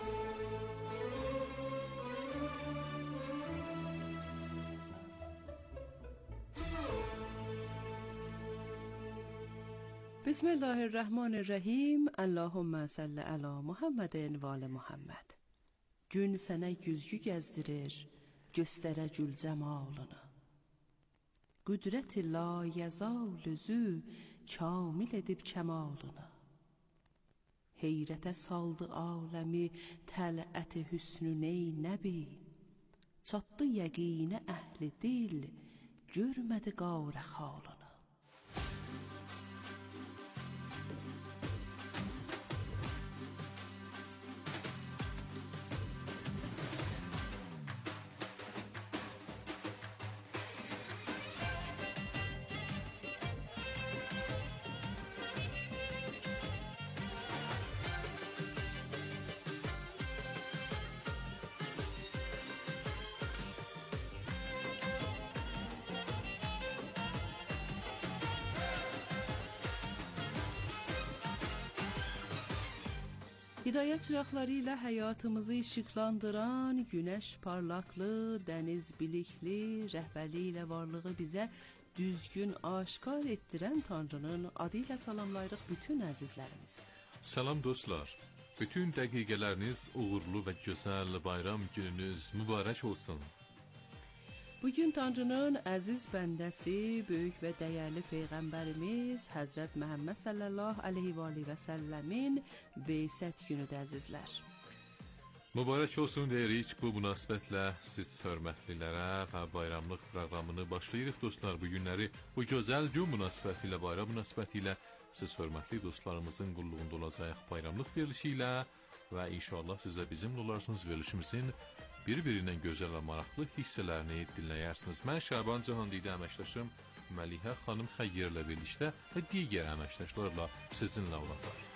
Speaker 11: Bismillahirrahmanirrahim. Allahümme salli ala Muhammedin və ali Muhammed. Gün sənə güzgü gəzdirir, göstərə gül cəmalını. Qüdrət-i la yəzal üzü kamil edib kəmalını. Heyrətə saldı aləmi tələt-i hüsnü-ney nəbi. Çatdı yəqinə əhli dil, görmədi qavr xalını. Hidayət çıraqları ilə həyatımızı işıqlandıran, günəş parlaqlı, dəniz bilikli, rəhbərliyi ilə varlığı bizə düzgün aşkar etdirən Tanrının adı ilə salamlayırıq bütün əzizlərimiz.
Speaker 2: Salam dostlar. Bütün dəqiqələriniz uğurlu və gözəl, bayram gününüz mübarək olsun.
Speaker 11: Bugün Tanrının əziz bəndəsi, böyük və dəyərli Peyğəmbərimiz Həzrət Məhəmməd sallallahu aleyhi və səlləmin Beysət günüdür əzizlər.
Speaker 2: Mübarək olsun deyirik bu münasibətlə siz hörmətlilərə və bayramlıq proqramını başlayırıq dostlar. Bu günləri bu gözəl gün münasibəti ilə, bayram münasibəti ilə siz hörmətli dostlarımızın qulluğunda olacaq bayramlıq verilişi ilə və inşallah siz də bizimlə olarsınız verilişimizin bir-birindən gözəl və maraqlı hissələrini dinləyərsiniz. Mən Şaban Cahandiydi əməkdaşım Məlihə xanım Xəyyərlə birlikdə və digər əməkdaşlarla sizinlə olacaq.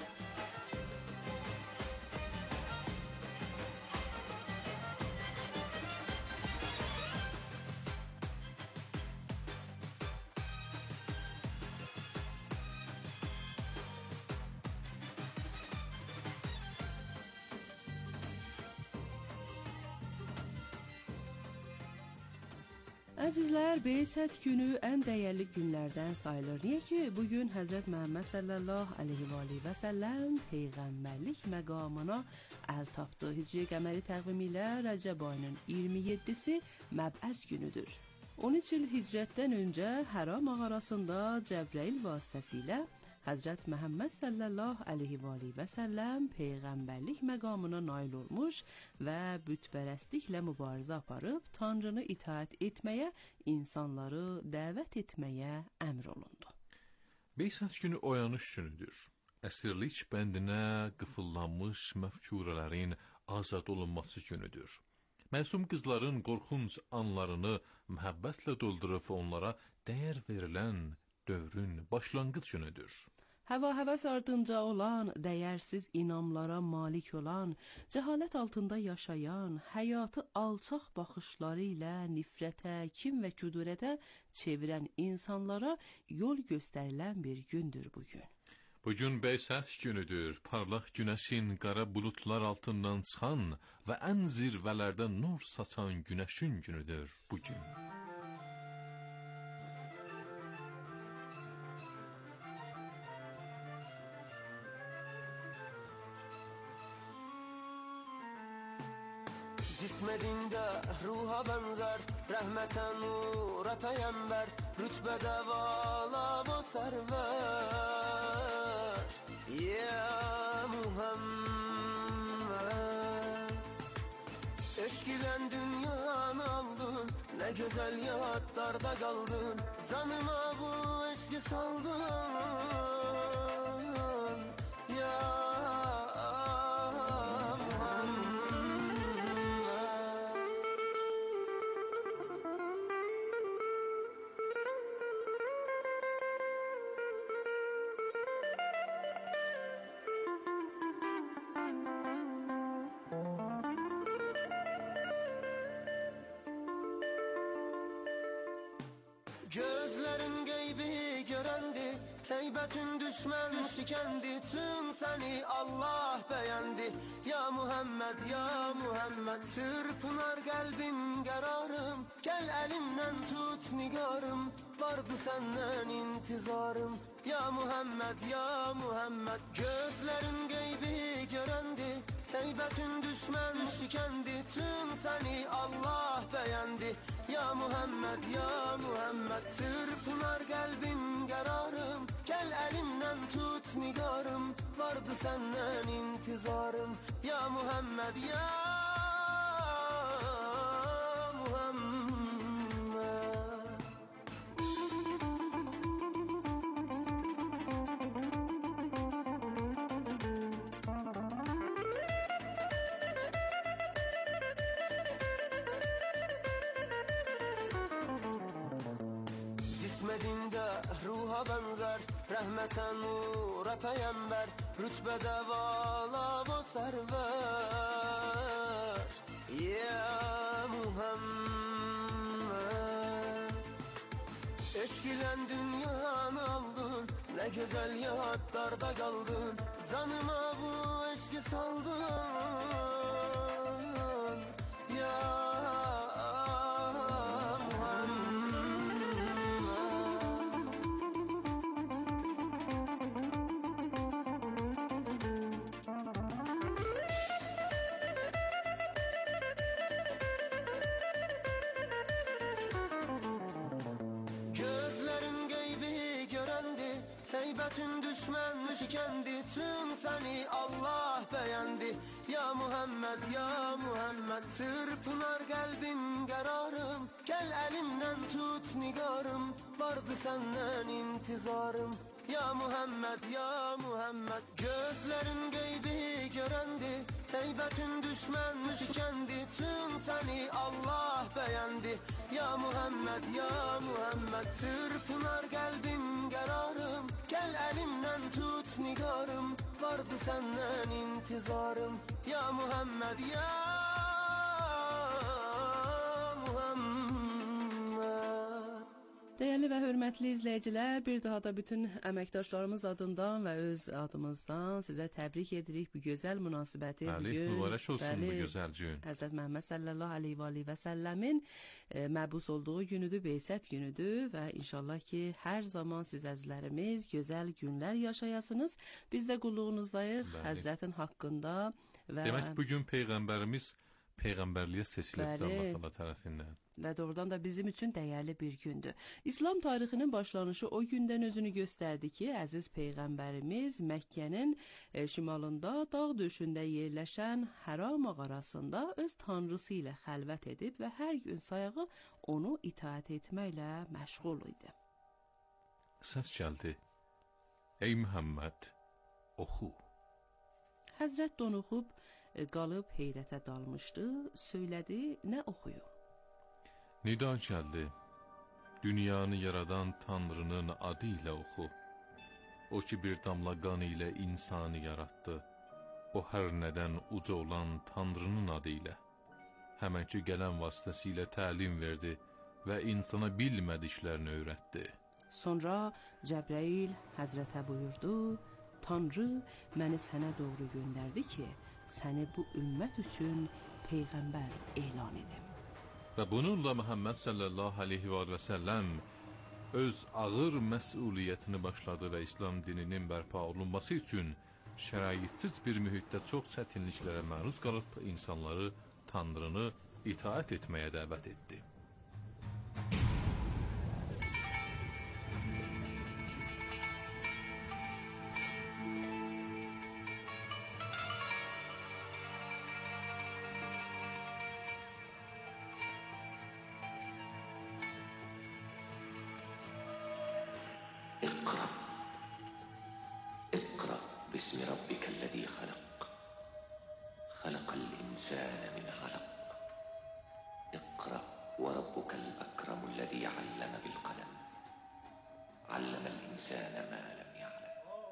Speaker 11: Əzizlər, Beysət günü ən dəyərli günlərdən sayılır. Niyə ki, bugün Həzrət Məhəmməd sallallahu aleyhi və səlləm Peyğəmbərlik məqamına əl tapdı. Hicri qəməri təqvimi ilə Rəcəb ayının 27-si Məbəz günüdür. 13 il hicrətdən öncə Həra mağarasında Cəbrəil vasitəsilə Həzrət Məhəmməd sallallahu aleyhi və səlləm Peyğəmbərlik məqamına nail olmuş və bütpərəstliklə mübarizə aparıb Tanrını itaət etməyə, insanları dəvət etməyə əmr olundu.
Speaker 2: Beysət günü oyanış günüdür. Əsirlik bəndinə qıfıllanmış məfkurələrin azad olunması günüdür. Məsum qızların qorxunc anlarını məhəbbətlə doldurub onlara dəyər verilən dövrün başlanğıc günüdür.
Speaker 11: Hava həvəs ardınca olan, dəyərsiz inamlara malik olan, cəhalət altında yaşayan, həyatı alçaq baxışları ilə nifrətə, kin və küdurətə çevirən insanlara yol göstərilən bir gündür bugün.
Speaker 2: Bugün Bəysət günüdür, parlaq günəşin qara bulutlar altından çıxan və ən zirvələrdə nur saçan günəşin günüdür bugün.
Speaker 9: Cismedinde ruha benzer, rahmete nura peygamber, rütbede vala bu server. Ya Muhammed, eşk ile dünyanı aldın, ne güzel yatlarda kaldın, canıma bu eşki saldın. Ya gözlerin geybi görendi, heybetün düşman şikendi, tüm seni Allah beğendi. Ya Muhammed, ya Muhammed, çırpınar kalbim kararım, gel elimden tut nigarım, vardı senden intizarım. Ya Muhammed, ya Muhammed, gözlerin geybi görendi, heybetün düşman şikendi, tüm seni Allah beğendi. Ya Muhammed, ya Muhammed, çırpınar kalbim kararım, gel elimden tut nigarım, vardı senden intizarım. Ya Muhammed, ya Muhammed. Cismedinde ruha benzer, rahmete nura peygamber, rütbede vala bu server. Ya Muhammed, eşk ile dünyanı aldın, ne güzel yatlarda kaldın, canıma bu eşki saldın. Ya heybetün düşman şikendi, tüm seni Allah beğendi. Ya Muhammed, ya Muhammed, çırpınar kalbim kararım, gel elimden tut nigarım, vardı senden intizarım. Ya Muhammed, ya Muhammed, gözlerin geybi görendi, heybetün düşman şikendi, tüm seni Allah beğendi. Ya Muhammed, ya Muhammed, çırpınar kalbim kararım, gel elimden tut nigarım, vardı senden intizarım. Ya Muhammed, ya Muhammed.
Speaker 11: Dəyərli və hörmətli izləyicilər, bir daha da bütün əməkdaşlarımız adından və öz adımızdan sizə təbrik edirik bu gözəl münasibəti.
Speaker 2: Bəli, mübarək olsun bu gözəl gün.
Speaker 11: Həzrət Məhəmməd sallallahu aleyhi və səlləmin məbus olduğu günüdür, Beysət günüdür və inşallah ki, hər zaman siz əzizlərimiz gözəl günlər yaşayasınız. Biz də qulluğunuzdayıq Həzrətin haqqında və
Speaker 2: demək bugün Peyğəmbərimiz Peyğəmbərliyə seçilib Allah Təala tərəfindən.
Speaker 11: Və doğrudan da bizim üçün dəyərli bir gündür. İslam tarixinin başlanışı o gündən özünü göstərdi ki, əziz Peyğəmbərimiz Məkkənin şimalında dağ döşündə yerləşən Həra mağarasında öz tanrısı ilə xəlvət edib və hər gün sayağı onu itaət etməklə məşğul idi.
Speaker 2: Səs gəldi. Ey Muhammed, oxu.
Speaker 11: Həzrət donuxub qalıb heyrətə dalmışdı, söylədi, nə oxuyum?
Speaker 2: Nida gəldi. Dünyanı yaradan Tanrının adı ilə oxu. O ki bir damla qan ilə insanı yaratdı, o hər nədən uca olan Tanrının adı ilə. Həmən ki qələm vasitəsilə təlim verdi və insana bilmədiklərini öyrətdi.
Speaker 11: Sonra Cəbrəil Həzrətə buyurdu: Tanrı məni sənə doğru göndərdi ki, səni bu ümmət üçün peyğəmbər elan edim.
Speaker 2: Və bununla Muhammed sallallahu aleyhi və səlləm öz ağır məsuliyyətini başladı və İslam dininin bərpa olunması üçün şəraitsiz bir mühitdə çox çətinliklərə məruz qalıb insanları Tanrını itaət etməyə dəvət etdi.
Speaker 12: اقرأ باسم ربك الذي خلق خلق الإنسان من علق اقرأ وربك الأكرم الذي علم بالقلم علم الإنسان ما لم يعلم.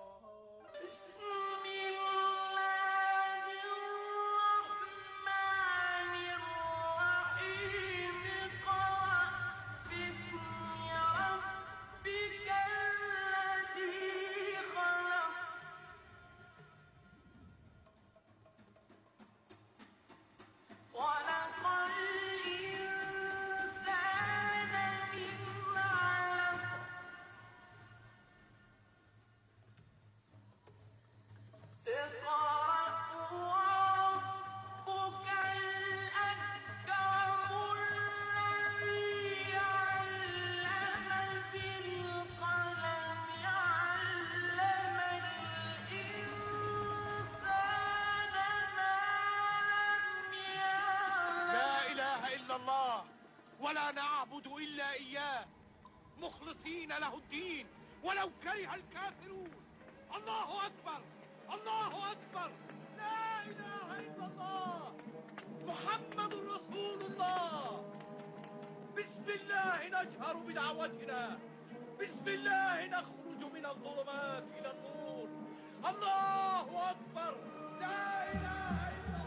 Speaker 13: ولا نعبد إلا إياه مخلصين له الدين ولو كره الكافرون. الله أكبر الله أكبر لا إله إلا الله محمد رسول الله. بسم الله نجهر بدعوتنا، بسم الله نخرج من الظلمات إلى النور. الله أكبر لا إله إلا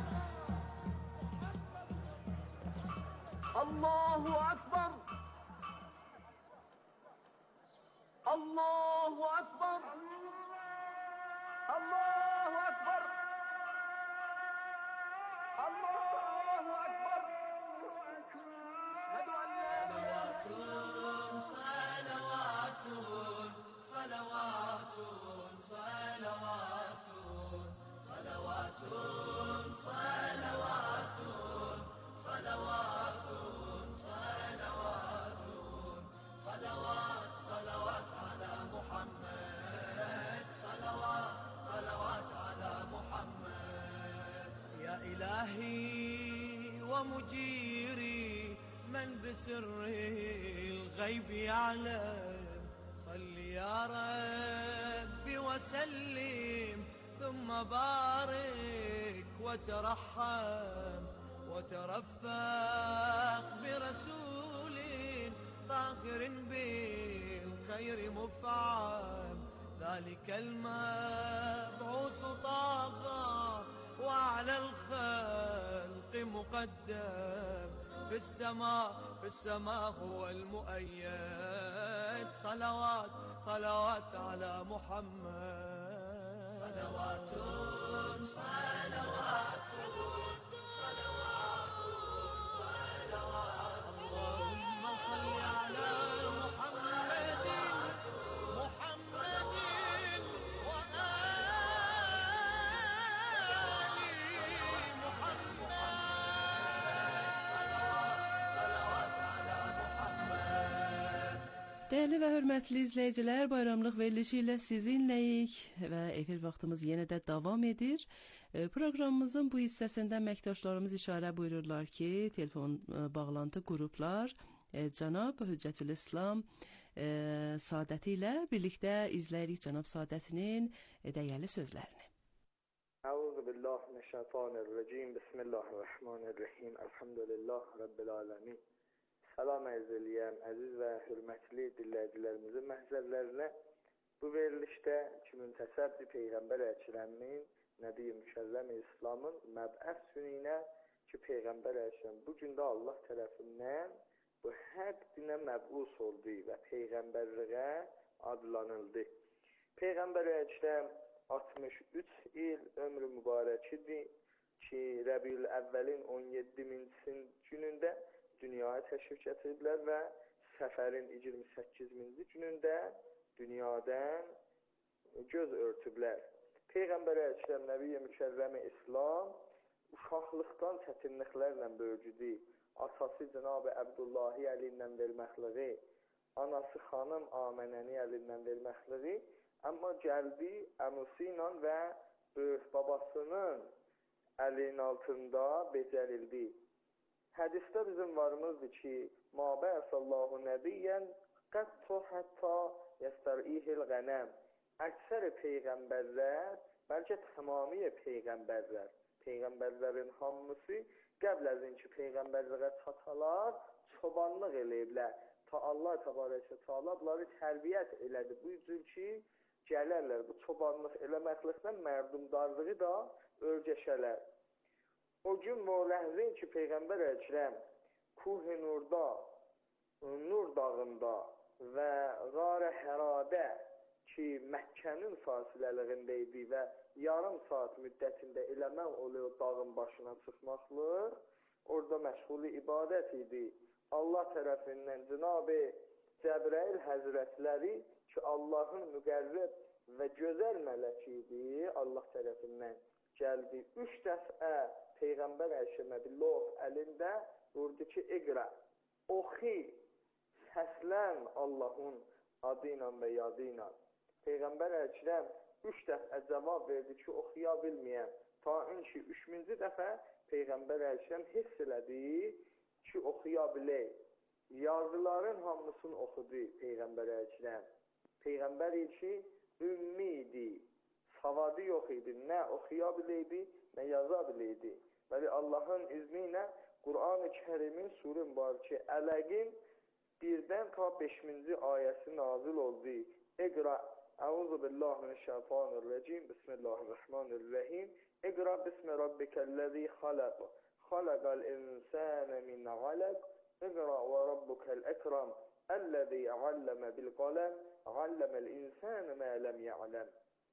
Speaker 13: الله. الله أكبر الله أكبر الله أكبر الله أكبر.
Speaker 9: صلوات صلوات صلوات صلوات صلوات صلوات صلوات صلوات صلوات على محمد صلوات صلوات على محمد. يا إلهي ومجيري من بسر الغيب يعلم، صل يا ربي وسلم ثم بارك وترحم وترفق برسول طاهر بالخير مفعم، ذلك المبعوث طاغى وعلى الخلق مقدم، في السماء هو المؤيد. صلوات صلوات على محمد. صلوات صلوات صلوات صلوات. اللهم صل على محمد محمد
Speaker 11: Dəyərli və hörmətli izləyicilər, bayramlıq verilişi ilə sizinləyik və efir vaxtımız yenə də davam edir. Proqramımızın bu hissəsində əməkdaşlarımız işarə buyururlar ki, telefon bağlantı qruplar cənab Hüccətülislam Sadəti ilə birlikdə izləyirik cənab Sadətinin dəyərli sözlərini.
Speaker 14: Euzubillahimineşşeytanirracim. Bismillahirrahmanirrahim. Elhamdülillah Rabbil alemin. Salam əziz eləyəm, əziz və hörmətli dinləyicilərimizin məhzərlərinə Bu verilişdə ki, müntəsəbdir Peyğəmbər Əkrəmin, Nəbi-i Mükərrəm-i İslamın məb'əs gününə ki, Peyğəmbər Əkrəm bu gündə Allah tərəfindən bu həq dinə məb'us oldu və Peyğəmbərliğə adlanıldı. Peyğəmbər Əkrəm 63 il ömrü mübarəkidir ki, Rəbiül Əvvəlin 17-ci günündə dünyaya təşrif gətiriblər və Səfərin 28-ci günündə dünyadan göz örtüblər. Peyğəmbər Əkrəm Nəbi-i Mükərrəm-i İslam uşaqlıqdan çətinliklərlə böyüdü. Atası Cənab-ı Əbdullahi əlindən verməkliği, anası xanım Amənəni əlindən verməkliği, amma gəldi əmusi ilə və böyük babasının əlinin altında becərildi. Hədisdə bizim varımızdır ki, مَا بَعْثَ اللّٰهُ نَبِيًّا قَطَّ حَتَّى يَسْتَرْعِيهِ الْغَنَمْ. Əksər peyğəmbərlər, bəlkə tamamilə peyğəmbərlər, peyğəmbərlərin hamısı qəbl əzin ki, peyğəmbərlərə çatalar, çobanlıq eləyiblər. Ta Allah təbarəkə təala bunları tərbiyyət elədi. Bu cür ki, gələrlər bu çobanlıq eləməklikdən mərdumdarlığı da örgəşələr. O gün və o ləhzin ki, Peyğəmbər Əkrəm Kuh-i Nurda, Nur dağında və Qar-ı Hərada ki, Məkkənin fasiləliyində idi və yarım saat müddətində eləmək oluyor dağın başına çıxmaqlıq, orada məşğul ibadət idi. Allah tərəfindən Cənab-ı Cəbrail Həzrətləri ki, Allahın müqərrəb və gözəl mələki idi, Allah tərəfindən gəldi. 3 dəfə Peyğəmbər Əkrəmə billah əlində vurdu ki, iqra, oxi, səslən Allahın adı ilə və yadı ilə. Peyğəmbər Əkrəm 3 dəfə cavab verdi ki, oxuya bilməyəm. Ta ki, 3-cü dəfə Peyğəmbər Əkrəm hiss elədi ki, oxuya bilək. Yazıların hamısını oxudu Peyğəmbər Əkrəm. Peyğəmbər ki, ümmi idi, savadı yox idi, nə oxuya biləydi, nə yaza biləydi. Və Allahın izni ilə Quran-ı Kərimin surə mübarəki Ələqin 1-dən ta 5-ci ayəsi nazil oldu. İqra, əuzu billahi mineşşeytanirracim, bismillahirrahmanirrahim. İqra bismi rabbikellezî xalaq, xalaqal insâne min alaq, İqra və rabbukal əkram, ellezî allama bil qalam, allamel insâne mə lem ya'lem.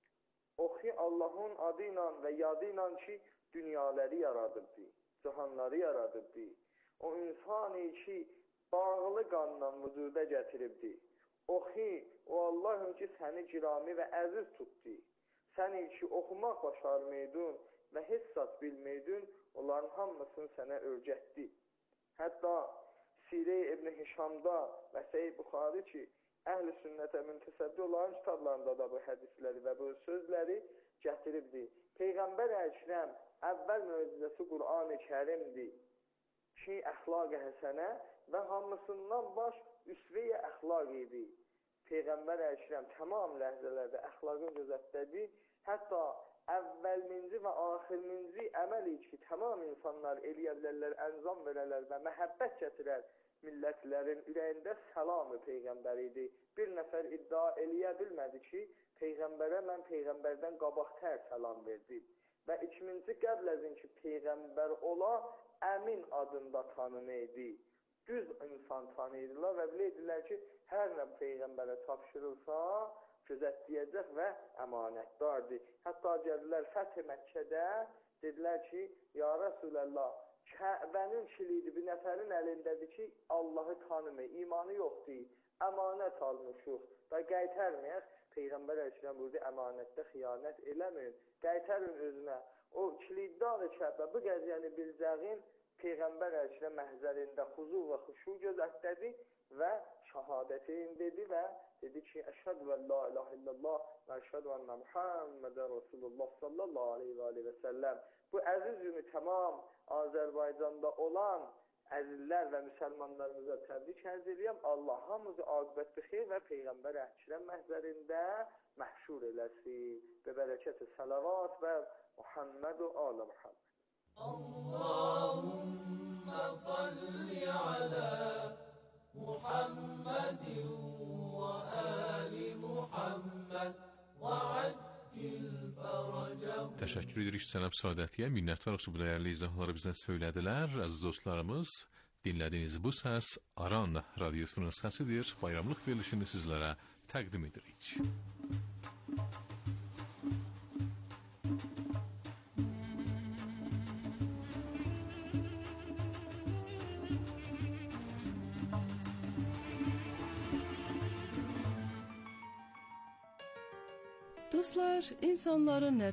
Speaker 14: Oxu Allahın adı ilə və yadı ilə ki, dünyaları yaradıbdı, cihanları yaradıbdı. O insanı ki, bağlı qanla vücuda gətiribdi. Oxu, o Allahın ki, səni girami və əziz tutdu. Səni ki, oxumaq başarmaydın və hissat bilməydin, onların hamısını sənə örgətdi. Hətta Sirə-i İbn Hişamda və Səyyid Buxari ki, əhl-i sünnətə müntəsəbbi olan kitablarında da bu hədisləri və bu sözləri gətiribdi. Peyğəmbər Əkrəm əvvəl möcüzəsi Qur'an-ı Kərimdir ki, əxlaq-ı həsənə və hamısından baş üsve-i əxlaq idi. Peyğəmbər Əkrəm tamam ləhzələrdə əxlaqın gözətlədi. Hətta əvvəlminci və axirminci əməl ki, tamam insanlar eləyə bilərlər, ənzam verələr və məhəbbət gətirər millətlərin ürəyində səlamı Peyğəmbər idi. Bir nəfər iddia eləyə bilmədi ki, Peyğəmbərə mən Peyğəmbərdən qabaqtər səlam verdim. Və ikinci qəbl əzin ki, Peyğəmbər ola Əmin adında tanınıydı. Düz insan tanıyırdılar və bilədilər ki, hər nə Peyğəmbərə tapşırılsa, gözətləyəcək və əmanətdardır. Hətta gəldilər Fəth-i Məkkədə, dedilər ki, ya Rəsuləllah, Kəbənin kilidi bir nəfərin əlindədir ki, Allahı tanımır, imanı yoxdur, əmanət almışıq və qaytarmayaq. Peyğəmbər Əkrəm burada əmanətdə xiyanət eləməyin, qaytarın özünə. O kiliddarı Kəbə bu qəziyyəni bilcəğin Peyğəmbər Əkrəm məhzərində xuzu və xuşu gözətlədi və şəhadəti dedi və dedi ki, əşhədu və la ilahə illallah və əşhədu ənə Muhammedən Rasulullah sallallahu aleyhi və səlləm. Bu əziz günü tamam Azərbaycanda olan əzizlər və müsəlmanlarımıza təbrik ərz edirəm. Allah hamımızı aqibət xeyr və Peyğəmbər Əkrəm məhzərində məhşur eləsin. Və bərəkət-i salavat və Muhammed və alə Muhammed.
Speaker 9: Allahümme salli ala Muhammedin ve ali Muhammed. محمد وعجل فرجه.
Speaker 2: Təşəkkür edirik Sənəb Saadətiyə. Minnətdarıq ki, bu dəyərli izahları bizə söylədilər. Əziz dostlarımız, dinlədiyiniz bu səs Aran radiosunun səsidir. Bayramlıq verilişini sizlərə təqdim edirik.
Speaker 11: Dostlar, insanların